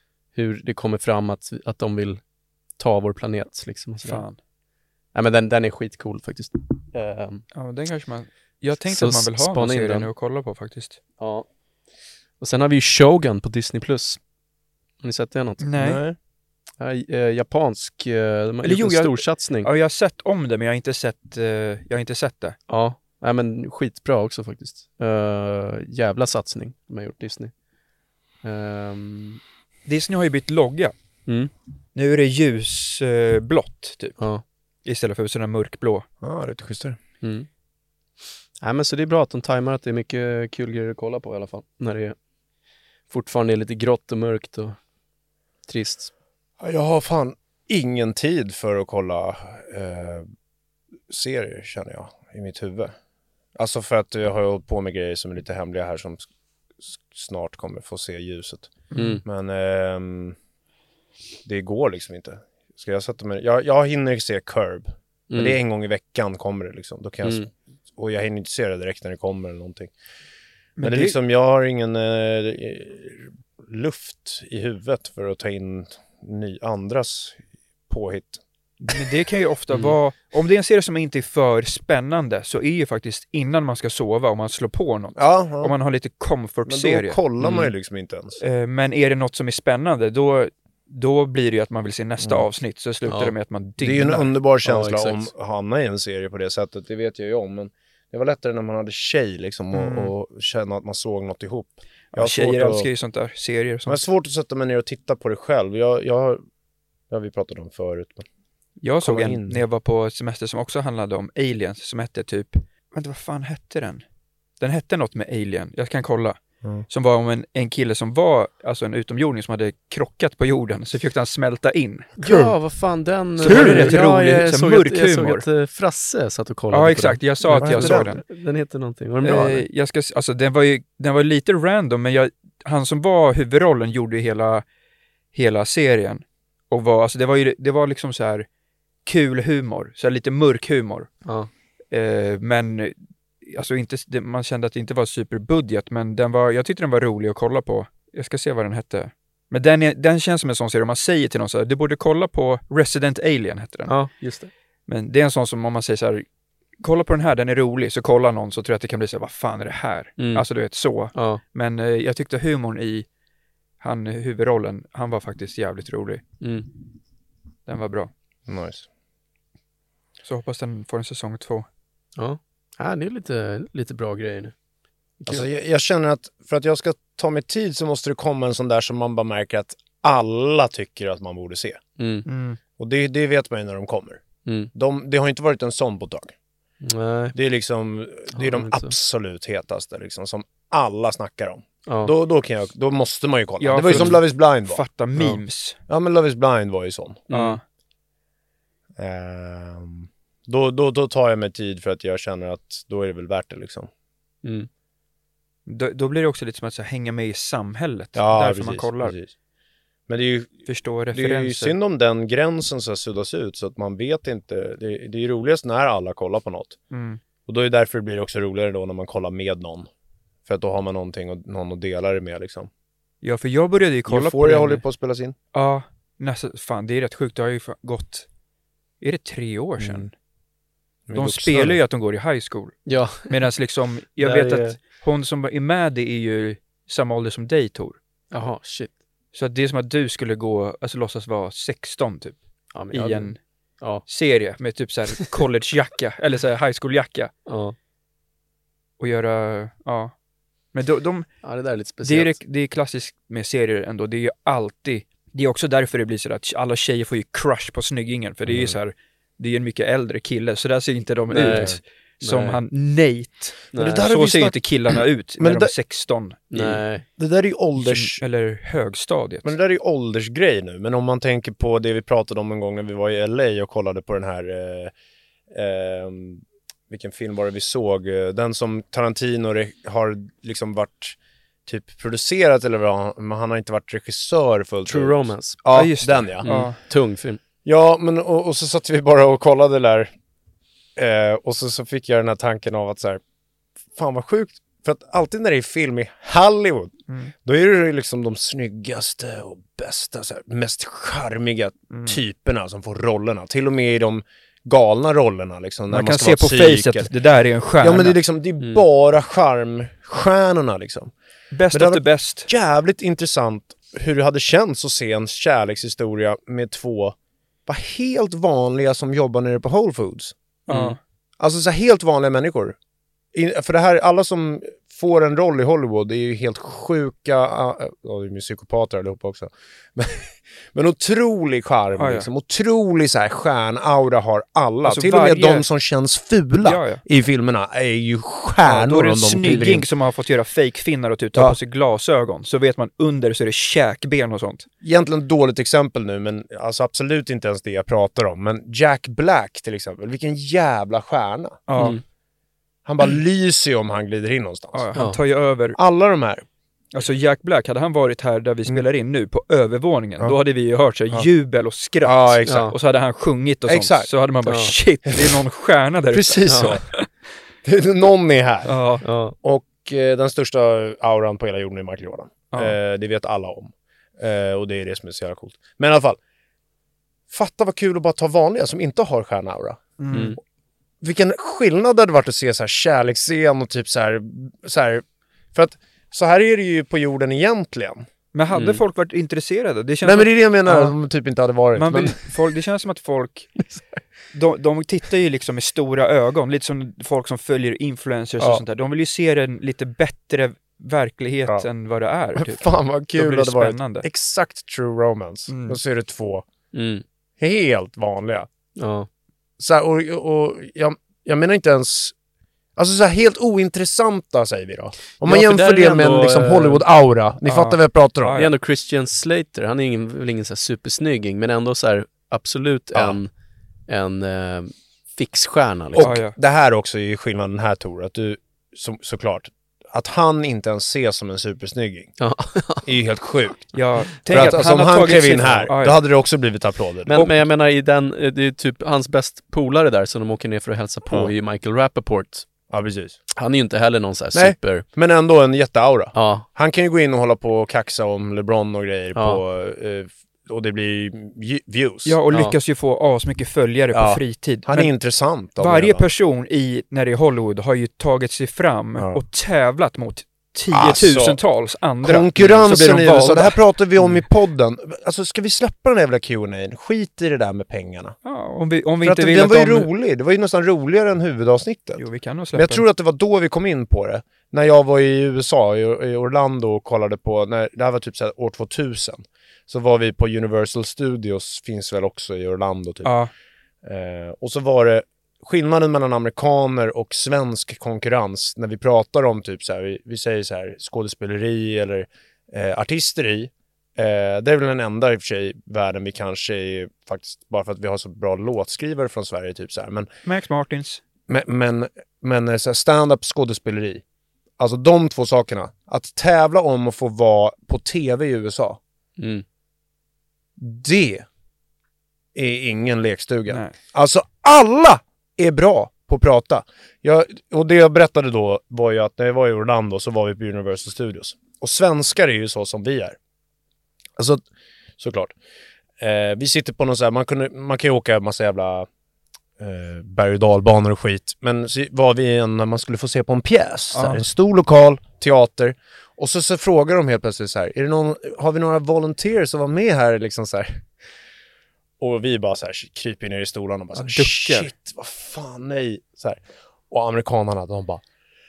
hur det kommer fram att, att de vill ta vår planet. Liksom, och sådär. Fan. Nej, men den, den är skitcool faktiskt. Ehm, Ja, den kanske man... Jag tänkte Så att man vill ha spana någon in serie den. nu att kolla på faktiskt. ja. Och sen har vi ju Shogun på Disney plus. Har ni sett det något? Nej. Ja, eh, japansk, eh, de har Eller gjort jo, en jag- stor satsning. Ja, jag har sett om det, men jag har inte sett, eh, jag har inte sett det. Ja, nej, men skitbra också faktiskt. Uh, jävla satsning de har gjort Disney. Ehm, Disney har ju bytt logga. mm, Nu är det ljusblått, eh, blått, typ. ja. Istället för sådana mörkblå. Ja, rätt schysstare. Mm. Nej, men så det är bra att de tajmar att det är mycket kul grejer att kolla på i alla fall. När det är fortfarande är lite grått och mörkt och trist. Ja, jag har fan ingen tid för att kolla eh, serier, känner jag, i mitt huvud. Alltså för att jag har hållit på med grejer som är lite hemliga här som s- snart kommer få se ljuset. Mm. Men ehm, det går liksom inte. Ska jag sätta mig... Jag, jag hinner se Curb. Men Mm. det är en gång i veckan kommer det liksom. Då kan jag, Mm. och jag hinner inte se det direkt när det kommer eller någonting. Men, Men det är det- liksom, jag har ingen eh, luft i huvudet för att ta in ny, andras påhitt. Men det kan ju ofta mm. vara, om det är en serie som inte är för spännande så är ju faktiskt innan man ska sova om man slår på något. Ja, ja. Om man har lite comfort-serie. Men då kollar man ju mm. liksom inte ens. Eh, men är det något som är spännande då, då blir det ju att man vill se nästa mm. avsnitt. Så slutar ja. det med att man dignar. Det är ju en underbar känsla ja, om att hamna i en serie på det sättet. Det vet jag ju om. Men det var lättare när man hade tjej liksom, och, mm. och känna att man såg något ihop. Jag ja, tjejer älskar ju sånt där, serier och sånt. Det är svårt att sätta mig ner och titta på det själv. Jag, jag har, ja, vi pratade om förut. Men jag såg en in. när jag var på semester som också handlade om aliens, som hette typ, vänta vad fan hette den? Den hette något med alien, jag kan kolla. Mm. Som var om en, en kille som var alltså en utomjording som hade krockat på jorden, så fick han smälta in. Ja, vad fan den... Så var det rätt ja, roligt, jag, så såg mörk att, jag humor. såg att uh, Frasse satt och kollade Ja, på exakt, den. jag sa att jag såg den. den. Den heter någonting, var den bra? Eh, jag ska, alltså, den, var ju, den var lite random, men jag, han som var huvudrollen gjorde hela, hela serien. Och var, alltså, det, var ju, det var liksom så här kul humor, så här lite mörk humor. Ja. Eh, men alltså inte, det, man kände att det inte var superbudget, men den var, jag tyckte den var rolig att kolla på. Jag ska se vad den hette. Men den, är, den känns som en sån serie, om man säger till någon så här, du borde kolla på Resident Alien, hette den. Ja, just det. Men det är en sån som om man säger så här, kolla på den här, den är rolig, så kolla någon så tror jag att det kan bli så här, vad fan är det här? Mm. Alltså du vet så. Ja. Men eh, jag tyckte humorn i han huvudrollen, han var faktiskt jävligt rolig. Mm. Den var bra. Nice. Så hoppas den får en säsong två. Ja. Ja, det är lite, lite bra grejer nu. Alltså, jag, jag känner att för att jag ska ta mig tid så måste det komma en sån där som man bara märker att alla tycker att man borde se. Mm. Mm. Och det, det vet man ju när de kommer. Mm. De, det har inte varit en sån på ett tag. Nej. Det är liksom, det är Ja, de inte så. absolut hetaste liksom, som alla snackar om. Ja. Då, då, kan jag, då måste man ju kolla. Ja, det var ju för som Love is Blind var. Fatta memes. Ja, men Love is Blind var ju sån. Ja. Ehm, då, då, då tar jag mig tid för att jag känner att då är det väl värt det liksom. Mm. Då, då blir det också lite som att så, hänga med i samhället. Ja, därför precis, man kollar. Precis. Men det är ju, Förstår det referenser. är ju synd om den gränsen så suddas ut så att man vet inte. Det, det är ju roligast när alla kollar på något. Mm. Och då är det därför det blir också roligare då när man kollar med någon. För att då har man någonting och någon att dela det med liksom. Ja, för jag började ju kolla Euphoria på den. håller på att spelas in. Ja, nästan, fan det är rätt sjukt. Det har ju gått, är det tre år sedan? Mm. De spelar ju att de går i high school. Ja. Medan liksom, jag Där vet är- att hon som är med det är ju samma ålder som dig, Tor. Jaha, shit. Så att det är som att du skulle gå, alltså låtsas vara sexton typ. Ja, men I jag- en Ja. serie med typ så här collegejacka, eller så här high school-jacka. Ja. Och göra, ja. Men de, de Ja, det där är lite det, är, speciellt. det är klassiskt med serier ändå. Det är ju alltid, det är också därför det blir så att alla tjejer får ju crush på snyggingen. För det är ju så här, det är ju en mycket äldre kille, så där ser inte de Nej. ut. Som Nej. han, Nate. Men det där Så har vi ser ju snack- inte killarna ut Men när det de är där- sexton. Nej. Det där är ju I, ålders... eller högstadiet. Men det där är ju åldersgrej nu. Men om man tänker på det vi pratade om en gång när vi var i L A och kollade på den här... Eh, eh, vilken film var det vi såg? Eh, Den som Tarantino re- har liksom varit typ producerat eller vad, men han har inte varit regissör fullt True ut. Romance. Ja, Ja, just det. den ja. Mm. Ja. Tung film. Ja, men och, och så satt vi bara och kollade där. Eh, och så, så fick jag den här tanken av att så här, fan vad sjukt. För att alltid när det är film i Hollywood, Mm. då är det liksom de snyggaste och bästa, så här, mest charmiga Mm. typerna som får rollerna. Till och med i de galna rollerna. Liksom, när Man man kan ska se vara på psyker. facet, det där är en stjärna. Ja, men det är liksom, det är Mm. bara charmstjärnorna liksom. Best men det of hade- the best. Jävligt intressant hur det hade känts att se en kärlekshistoria med två bara helt vanliga som jobbar nere på Whole Foods. Ja. Alltså så här helt vanliga människor. In, för det här, alla som får en roll i Hollywood är ju helt sjuka, ja, uh, de är ju psykopater allihopa också. Men, men otrolig charm, Ja, ja. liksom. Otrolig så här stjärnaura har alla. Alltså Till och med varje- de som känns fula Ja, ja. i filmerna är ju Ja, stjärnor då är det en om de kliver in. snygging som har fått göra fake-finnar och typ ta Ja. på sig glasögon. Så vet man under så är det käkben och sånt. Egentligen ett dåligt exempel nu, men alltså absolut inte ens det jag pratar om. Men Jack Black till exempel, vilken jävla stjärna. Ja, Mm. Han bara lyser ju om han glider in någonstans. ja han Ja. tar ju över. Alla de här. Alltså Jack Black, hade han varit här där vi spelar in nu på övervåningen, Ja. då hade vi ju hört så här, Ja. jubel och skratt. Ja, exakt. Ja. Och så hade han sjungit och sånt. Exakt. Så hade man bara Ja. shit, det är någon stjärna där. Precis Ja. så. Det är- Någon är här. Ja. Ja. Och eh, den största auran på hela jorden är Michael Jordan. Ja. Eh, det vet alla om. Eh, och det är det som är så jävla coolt. Men i alla fall. fatta vad kul att bara ta vanliga som inte har stjärnaura. Mm. Vilken skillnad det hade varit att se så här kärleksscen och typ så här, så här, för att så här är det ju på jorden egentligen. Men hade Mm. folk varit intresserade? Det känns Nej men som- det är det jag menar, Ja. de typ inte hade varit. Man men... vill, folk, det känns som att folk de, de tittar ju liksom med stora ögon, lite som folk som följer influencers Ja. och sånt där. De vill ju se en lite bättre verklighet Ja. än vad det är. Typ. Fan vad Då kul blir det det hade varit. spännande. Exakt true romance. Mm. Och så är det två Mm. helt vanliga. Ja. Så här, och, och jag, jag menar inte ens... Alltså så här helt ointressanta säger vi då. Om man Ja, för jämför där är det med ändå, en liksom eh, Hollywood-aura. Ni ja. fattar vad jag pratar om. Ja, Det är ändå Christian Slater. Han är ingen, väl ingen så här supersnygging, men ändå så här absolut Ja. en, en eh, fixstjärna. Liksom. Och Ja, ja. det här också är ju skillnaden här Tor, att du, så, såklart, att han inte ens ses som en supersnygging Ja. är ju helt sjukt. Ja, För tänk att, alltså, om har han tagit klev sig in fram. här, Ja, ja. då hade det också blivit applåder. Men, Och- men jag menar, i den, det är typ hans bäst polare där som de åker ner för att hälsa på, Ja. är ju Michael Rappaport. Ja, precis. Han är ju inte heller någon så här Nej. super... Men ändå en jätteaura. Ja, Han kan ju gå in och hålla på och kaxa om LeBron och grejer Ja. på, eh, och det blir ju- views. Ja, och Ja. lyckas ju få asmycket följare Ja. på fritid. Han Men är intressant. av varje det hela. person i, när det är Hollywood har ju tagit sig fram Ja. och tävlat mot tiotusentals andra. Konkurrensen Så blir i de U S A, valda. det här pratar vi om i podden. Alltså ska vi släppa den där jävla Q and A? Skit i det där med pengarna. Ja, om vi, om vi För att inte vill den att var ju de... rolig, det var ju nästan roligare än huvudavsnittet. Jo, vi kan nog Men släppa jag tror att det var då vi kom in på det. När jag var i U S A, i, i Orlando och kollade på, när, det här var typ så här år tvåtusen. Så var vi på Universal Studios, finns väl också i Orlando typ. Ja, Eh, och så var det skillnaden mellan amerikaner och svensk konkurrens när vi pratar om typ så här, vi, vi säger så här skådespeleri eller eh, artisteri. Eh, det är väl den enda i och för sig världen vi kanske är, faktiskt bara för att vi har så bra låtskrivare från Sverige typ så här. Men, Max Martins. men, men, men eh, så här, stand-up skådespeleri. Alltså de två sakerna. Att tävla om att få vara på tv i U S A. mm. Det är ingen lekstuga. Nej. Alltså alla är bra på att prata. Jag, och det jag berättade då var ju att när jag var i Orlando så var vi på Universal Studios. Och svenskar är ju så som vi är. Alltså, såklart. Eh, vi sitter på någon så här, man, kunde, man kan ju åka en massa jävla eh, berg- och dalbanor och skit. Men så var vi en, när man skulle få se på en pjäs. Så här, Ja. en stor lokal, teater. Och så, så frågar de helt plötsligt så här, är det någon, har vi några volunteers som var med här liksom så här? Och vi bara så här kryper ner i stolarna och bara så här, Duckar. shit, vad fan, nej. Så här. Och amerikanerna, de bara...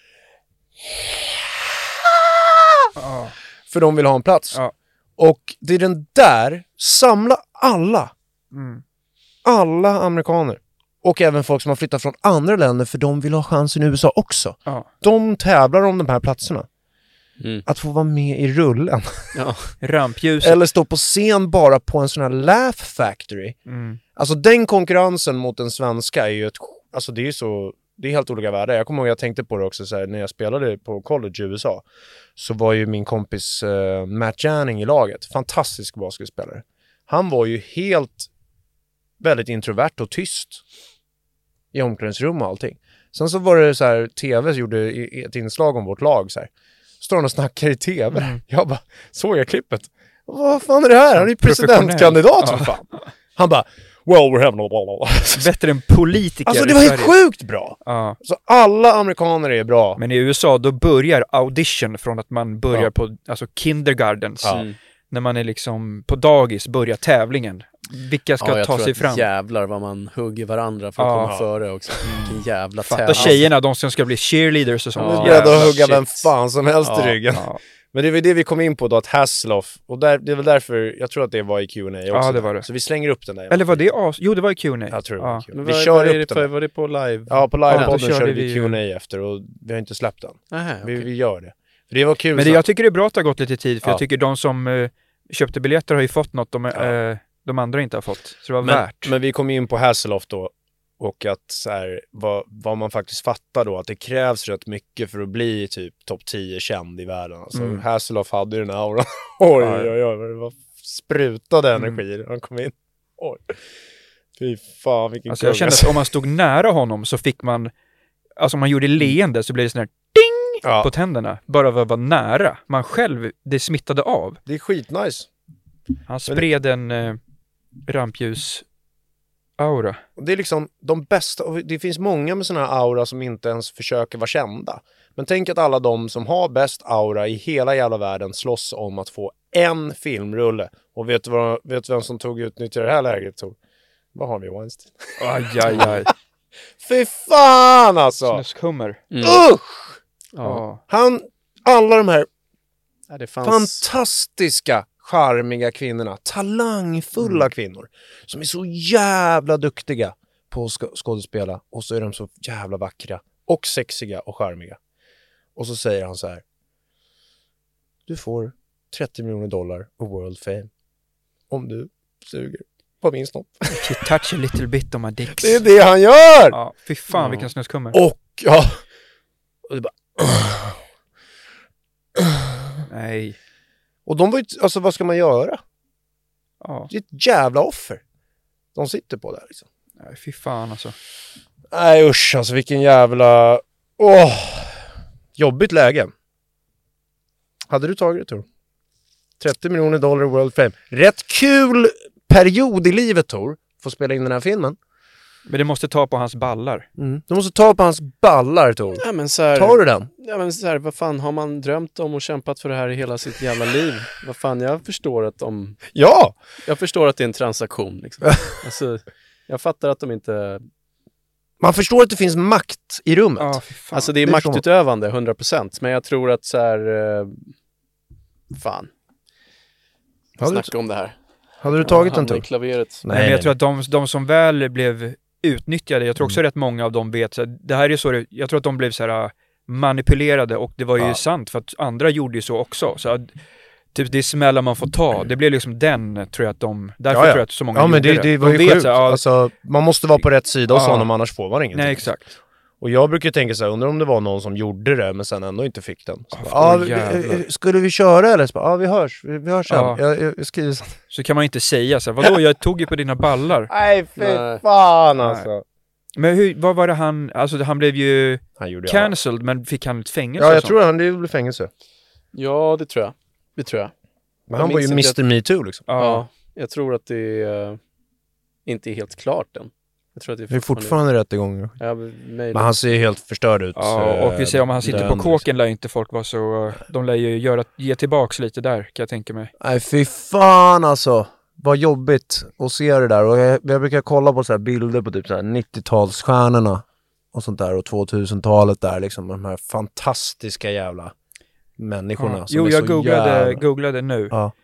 Ja. För de vill ha en plats. Ja. Och det är den där, samla alla. Mm. Alla amerikaner. Och även folk som har flyttat från andra länder för de vill ha chansen i U S A också. Ja. De tävlar om de här platserna. Mm. Att få vara med i rullen. Ja. Rampljuset. Eller stå på scen bara på en sån här laugh factory. Mm. Alltså den konkurrensen mot den svenska är ju ett... Alltså det är ju så... Det är helt olika världar. Jag kommer ihåg jag tänkte på det också så här, när jag spelade på college i U S A. Så var ju min kompis uh, Matt Janning i laget. Fantastisk basketspelare. Han var ju helt... Väldigt introvert och tyst. I omklädningsrum och allting. Sen så var det så här... T V gjorde i- ett inslag om vårt lag så här. Står han och snackar i T V. Mm. Jag bara... Såg jag klippet? Vad fan är det här? Han är ju Professionell. presidentkandidat för Ja. fan. Han bara... Well, we're having a... blah, blah, blah. Bättre än politiker Alltså i det var helt Sverige. sjukt bra. Ja. Så alla amerikaner är bra. Men i U S A då börjar audition från att man börjar Ja. på alltså kindergardens. Ja. Mm. När man är liksom på dagis börjar tävlingen. Vilka ska Ja, jag ta tror sig att fram? jävlar vad man hugger varandra för att Ja. komma före också. Vilken jävla Fatta tävling. tjejerna, de som ska bli cheerleaders och sånt. De är Ja. beredda att Jävla hugga vem shit. fan som helst i Ja. ryggen. Ja. Men det var det vi kom in på då, att Hasselhoff, och där, det är väl därför, jag tror att det var i Q and A också. Ja, det var det. Så vi slänger upp den där. Eller var det as... Jo, det var i Q and A. Jag tror det var Ja. Q and A. Men Vi vad- kör vad är upp det den. för, där. var det på live? Ja, på Ja, livepodden då körde körde vi vi ju- Q and A efter och vi har inte släppt den. Aha, Vi, okej. vi gör det. För det var kul. Men det, så- jag tycker det är bra att det har gått lite tid, för Ja. jag tycker de som eh, köpte biljetter har ju fått något de, Ja. eh, de andra inte har fått. Så det var men, värt. men vi kom in på Hasselhoff då. Och att så här, vad, vad man faktiskt fattar då, att det krävs rätt mycket för att bli typ topp tio känd i världen. Alltså Mm. Hasselhoff hade ju den här auran. Oj, Ja. oj, oj, det var sprutade Mm. energi när han kom in. Oj. Fy fan, vilken Alltså jag kung. kände att om man stod nära honom så fick man, alltså om man gjorde leende så blev det sån här ding Ja, på tänderna. Bara av att vara nära. Man själv, det smittade av. det är skitnice. Han spred en eh, rampljus Aura. Och det är liksom de bästa, och det finns många med såna här aura som inte ens försöker vara kända. Men tänk att alla de som har bäst aura i hela jävla världen slåss om att få en filmrulle. Och vet du vad, vet du vem som tog utnyttja det här läget? Tog? Vad har vi, Weinstein? Aj, aj, aj. Fy fan alltså! Snuskhummer. Mm. Usch! Ja. Han, alla de här Ja, det fanns... fantastiska, charmiga kvinnorna, talangfulla mm. kvinnor som är så jävla duktiga på att sk- skådespela, och så är de så jävla vackra och sexiga och charmiga. Och så säger han så här: du får trettio miljoner dollar och world fame om du suger på min snopp. You touch a little bit on my dicks. Det är det han gör! Ja, fy fan, ja. Vilken snuskummer. Och, ja. Och det bara... Nej. Och de var ju, alltså vad ska man göra? Ja. Det är ett jävla offer de sitter på där liksom. Nej, fy fan alltså. Nej usch, alltså vilken jävla... Åh! Jobbigt läge. Hade du tagit det, Tor? trettio miljoner dollar world fame. Rätt kul period i livet, Tor. Få spela in den här filmen. Men det måste ta på hans ballar. Mm. Du måste ta på hans ballar, Tor. Ja, men så här, tar du den? Ja, men så här, vad fan, har man drömt om och kämpat för det här i hela sitt jävla liv? Vad fan, jag förstår att de... Ja! Jag förstår att det är en transaktion, liksom. Alltså, jag fattar att de inte... Man förstår att det finns makt i rummet. Ja, fy fan. Alltså det är Det är maktutövande, hundra procent. Men jag tror att så här... Eh, fan. Hade Snacka du, om det här. hade du tagit den, Hamna i Tor? klaveret. Nej, men jag tror att de, de som väl blev utnyttjade, jag tror också Mm. rätt många av dem vet, så det här är så det, jag tror att de blev så här manipulerade, och det var ju Ja. sant för att andra gjorde ju så också. Så att, typ det smällar man får ta, det blev liksom den, tror jag att de, därför Ja, ja. tror jag att så många Ja, men gjorde det, det var de ju vet sjukt. så här, ja, Alltså, man måste vara på rätt sida hos Ja. honom, annars får man ingenting. nej exakt. Och jag brukar tänka så här, undrar om det var någon som gjorde det men sen ändå inte fick den. Så Ja, bara, åh, ah, jävlar. vi- skulle vi köra eller? Så bara, ah, vi hörs, vi, vi hörs sen. Ja. Jag, jag, jag skriver sen. Så kan man inte säga så här, vadå, jag tog ju på dina ballar. Nej, fy Nej. fan alltså. Men hur, vad var det han, alltså han blev ju Han gjorde det. cancelled, men fick han ett fängelse? Ja, och jag sånt? tror han det blev fängelse. Ja, det tror jag. Det tror jag. Men Jag han var ju minns inte mister Me Too liksom. Ja. Ja. Jag tror att det är, inte är helt klart än. Jag tror att det är Det är fortfarande rättegång. Ja, men Men han ser helt förstörd ut. Ja, och vi ser om han sitter den, på kåken lär ju inte folk vara så, de lär ju göra, ge tillbaks lite där, kan jag tänka mig. Nej, fy fan alltså. Vad jobbigt att se det där. Och jag, jag brukar kolla på så här bilder på typ så här nittiotalsstjärnorna och sånt där. Och tvåtusentalet där liksom. De här fantastiska jävla människorna. Ja. Som Jo, är jag så googlade, jävla... googlade nu. Ja,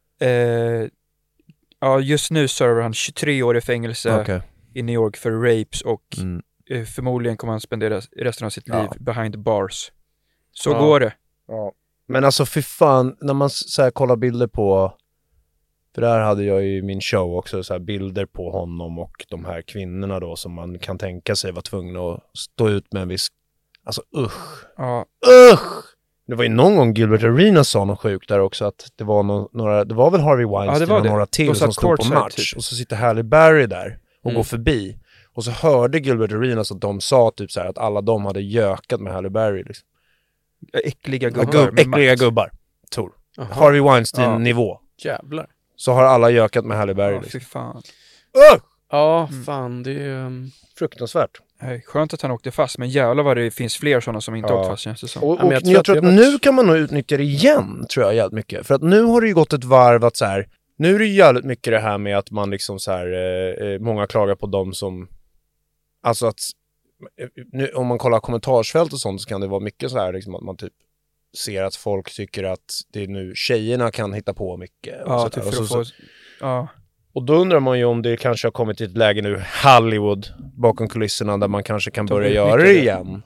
Eh, ja, just nu servar han tjugotre år i fängelse okej. i New York för rapes, och Mm. eh, förmodligen kommer han spendera resten av sitt Ja. liv behind bars. Så Ja. går det. Ja. Men alltså fy fan, när man så här kollar bilder på... För där hade jag ju i min show också så här bilder på honom och de här kvinnorna då som man kan tänka sig var tvungna att stå ut med en viss... Alltså usch. Ja, Usch! Det var ju någon gång Gilbert Arenas sa något sjukt där också, att det var no- några, det var väl Harvey Weinstein Ja, det var och det. några De till satt som stod på courtside, match. typ. Och så sitter Halle Berry där och Mm. går förbi. Och så hörde Gilbert Arenas att de sa typ så här att alla de hade gökat med Halle Berry liksom. äckliga Ja, gubbar. gubb, med äckliga makt. gubbar, Tor. Jaha. Harvey Weinstein-nivå. Jävlar. Så har alla gökat med Halle Berry Ja, liksom. fy fan. Usch! Ja, Mm. fan, det är... Um... Fruktansvärt. Nej, skönt att han åkte fast, men jävlar vad det finns fler sådana som inte Ja. åkt fast, känns det som. Och, Ja, men och jag jag tror tror att att, det har varit- nu kan man nog utnyttja det igen, tror jag jävligt mycket. För att nu har det ju gått ett varv att så här, nu är det ju jävligt mycket det här med att man liksom så här, eh, många klagar på dem som, alltså att, eh, nu, om man kollar kommentarsfält och sånt så kan det vara mycket så här liksom att man typ ser att folk tycker att det är nu tjejerna kan hitta på mycket. Och, Ja, så typ där. för och, att så, få... Ja. och då undrar man ju om det kanske har kommit till ett läge nu, Hollywood, bakom kulisserna, där man kanske kan De börja utnyttjar göra det det. igen.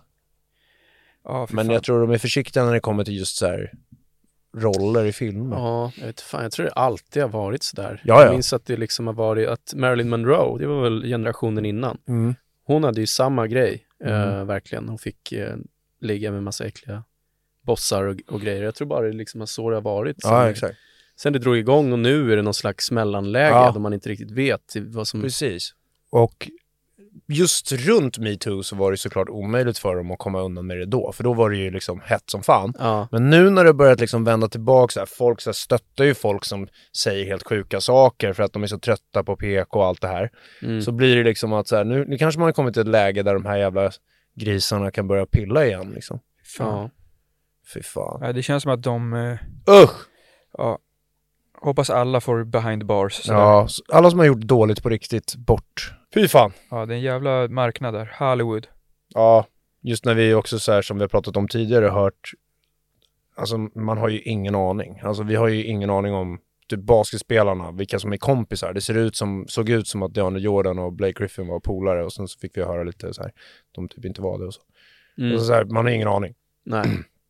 Ja, fy Men fan. jag tror de är försiktiga när det kommer till just så här roller i filmer. Ja, jag vet fan, jag tror det alltid har varit sådär. Ja, ja. Jag minns att det liksom har varit att Marilyn Monroe, det var väl generationen innan. Mm. Hon hade ju samma grej, Mm. eh, verkligen. Hon fick eh, ligga med massa äckliga bossar och, och grejer. Jag tror bara det liksom har så det har varit. Sen, Ja, exakt. sen det drog igång och nu är det någon slags mellanläge Ja. där man inte riktigt vet vad som... Precis. Och just runt MeToo så var det såklart omöjligt för dem att komma undan med det då. För då var det ju liksom hett som fan. Ja. Men nu när det börjat liksom vända tillbaka, så här, folk så här, stöttar ju folk som säger helt sjuka saker för att de är så trötta på P K och allt det här. Mm. Så blir det liksom att så här, nu, nu kanske man har kommit till ett läge där de här jävla grisarna kan börja pilla igen liksom. Fan. Ja. Fy fan. Ja, det känns som att de... Eh, Usch! Ja, hoppas alla får behind bars. Så ja, alla som har gjort dåligt på riktigt, bort. Fy fan. Ja, det är en jävla marknad där. Hollywood. Ja, just när vi också så här, som vi har pratat om tidigare, hört... Alltså, man har ju ingen aning. Alltså, vi har ju ingen aning om typ basketspelarna, vilka som är kompisar. Det ser ut som, såg ut som att DeAndre Jordan och Blake Griffin var polare, och sen så fick vi höra lite så här, de typ inte var det och så. Mm. Och så, så här, man har ingen aning. Nej.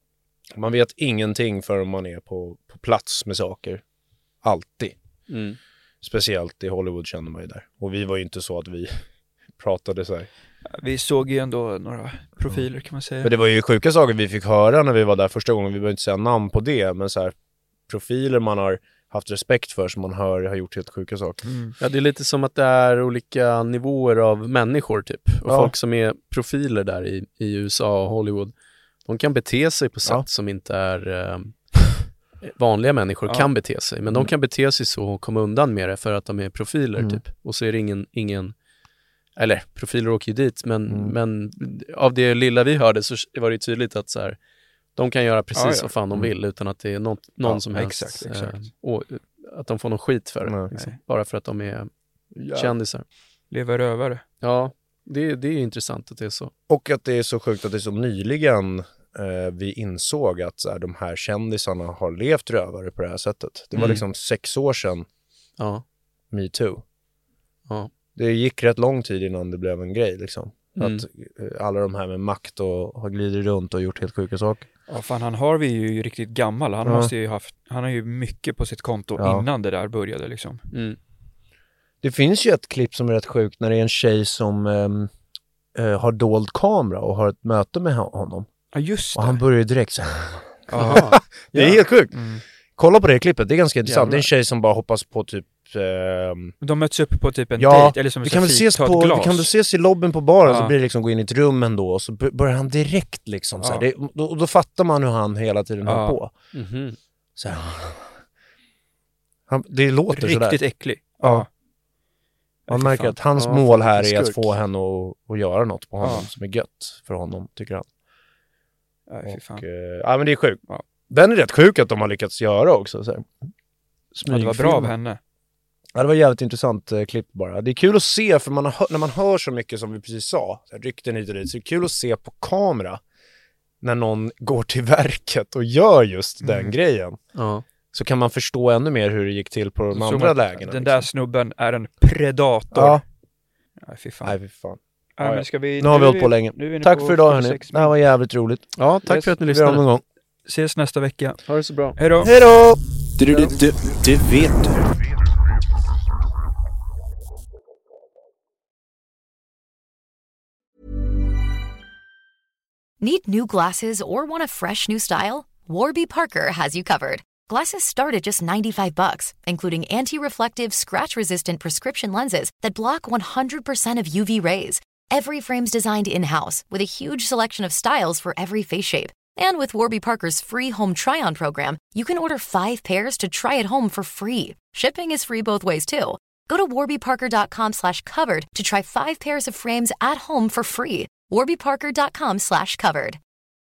Man vet ingenting förrän man är på, på plats med saker. Alltid. Mm. Speciellt i Hollywood känner man ju där. Och vi var ju inte så att vi pratade så här. Vi såg ju ändå några profiler kan man säga. Men det var ju sjuka saker vi fick höra när vi var där första gången. Vi behöver inte säga namn på det, men så här, profiler man har haft respekt för, som man hör har gjort helt sjuka saker. Mm. Ja, det är lite som att det är olika nivåer av människor typ. Och ja. Folk som är profiler där i, i U S A och Hollywood, de kan bete sig på sätt ja. som inte är eh, vanliga människor ja. kan bete sig. Men mm. de kan bete sig så och komma undan med det för att de är profiler mm. typ. Och så är det ingen, ingen eller profiler åker ju dit, men, mm. men av det lilla vi hörde så var det tydligt att så här, de kan göra precis ja, ja. vad fan de vill utan att det är något, någon ja, som helst exakt, exakt. Eh, och, att de får någon skit för det. Liksom, bara för att de är ja. kändisar. Lever rövare. Ja, det, det är intressant att det är så. Och att det är så sjukt att det är så nyligen eh, vi insåg att så här, de här kändisarna har levt rövare på det här sättet. Det var mm. liksom sex år sedan ja. MeToo. Ja. Det gick rätt lång tid innan det blev en grej liksom. Mm. Att eh, alla de här med makt och har glidit runt och gjort helt sjuka saker. Ja, fan, han har vi ju riktigt gammal. Han, ja. måste ju haft, han har ju mycket på sitt konto ja. innan det där började liksom. Mm. Det finns ju ett klipp som är rätt sjukt när det är en tjej som um, uh, har dold kamera och har ett möte med honom. Ja, just det. Och han börjar ju direkt så här. Det är ja. helt sjukt. Mm. Kolla på det klippet, det är ganska intressant. Jävlar. Det är en tjej som bara hoppas på typ... Um... De möts upp på typ en ja, dejt, eller som vi kan väl ses på, glas. vi kan väl ses i lobbyn på baren, ja. så blir det liksom gå in i ett rum ändå, och så börjar han direkt liksom ja. så här. Det, då, då fattar man hur han hela tiden ja. har på. Mm-hmm. Så här. Han, det låter riktigt sådär. Riktigt äcklig. Ja. Man märker att hans ja, mål här är att få henne att, att göra något på honom ja. som är gött för honom, tycker han. Ja, och, eh, ja men det är sjukt. Ja. Den är rätt sjuk att de har lyckats göra också. Så här. Ja, det var bra av henne. Ja, det var jävligt intressant eh, klipp bara. Det är kul att se, för man har, när man hör så mycket som vi precis sa, så här, rykten hit och dit, så är det kul att se på kamera när någon går till verket och gör just mm. den grejen. Ja. Så kan man förstå ännu mer hur det gick till på de så andra lägena. Den liksom. Där snubben är en predator. Ja. Nej, fy fan. Nej, fy fan. Ja, ja. Men ska vi, nu har vi hållit på länge. Tack på för idag hörni. Det här var jävligt roligt. Ja, tack yes. för att ni lyssnade. Någon gång. Ses nästa vecka. Ha det så bra. Hej då. Hej då. Du, du, du, du vet du. Need new glasses or want a fresh new style? Warby Parker has you covered. Glasses start at just ninety-five bucks, including anti-reflective, scratch-resistant prescription lenses that block one hundred percent of U V rays. Every frame's designed in-house with a huge selection of styles for every face shape. And with Warby Parker's free home try-on program, you can order five pairs to try at home for free. Shipping is free both ways, too. Go to warbyparker.com slash covered to try five pairs of frames at home for free. warbyparker.com slash covered.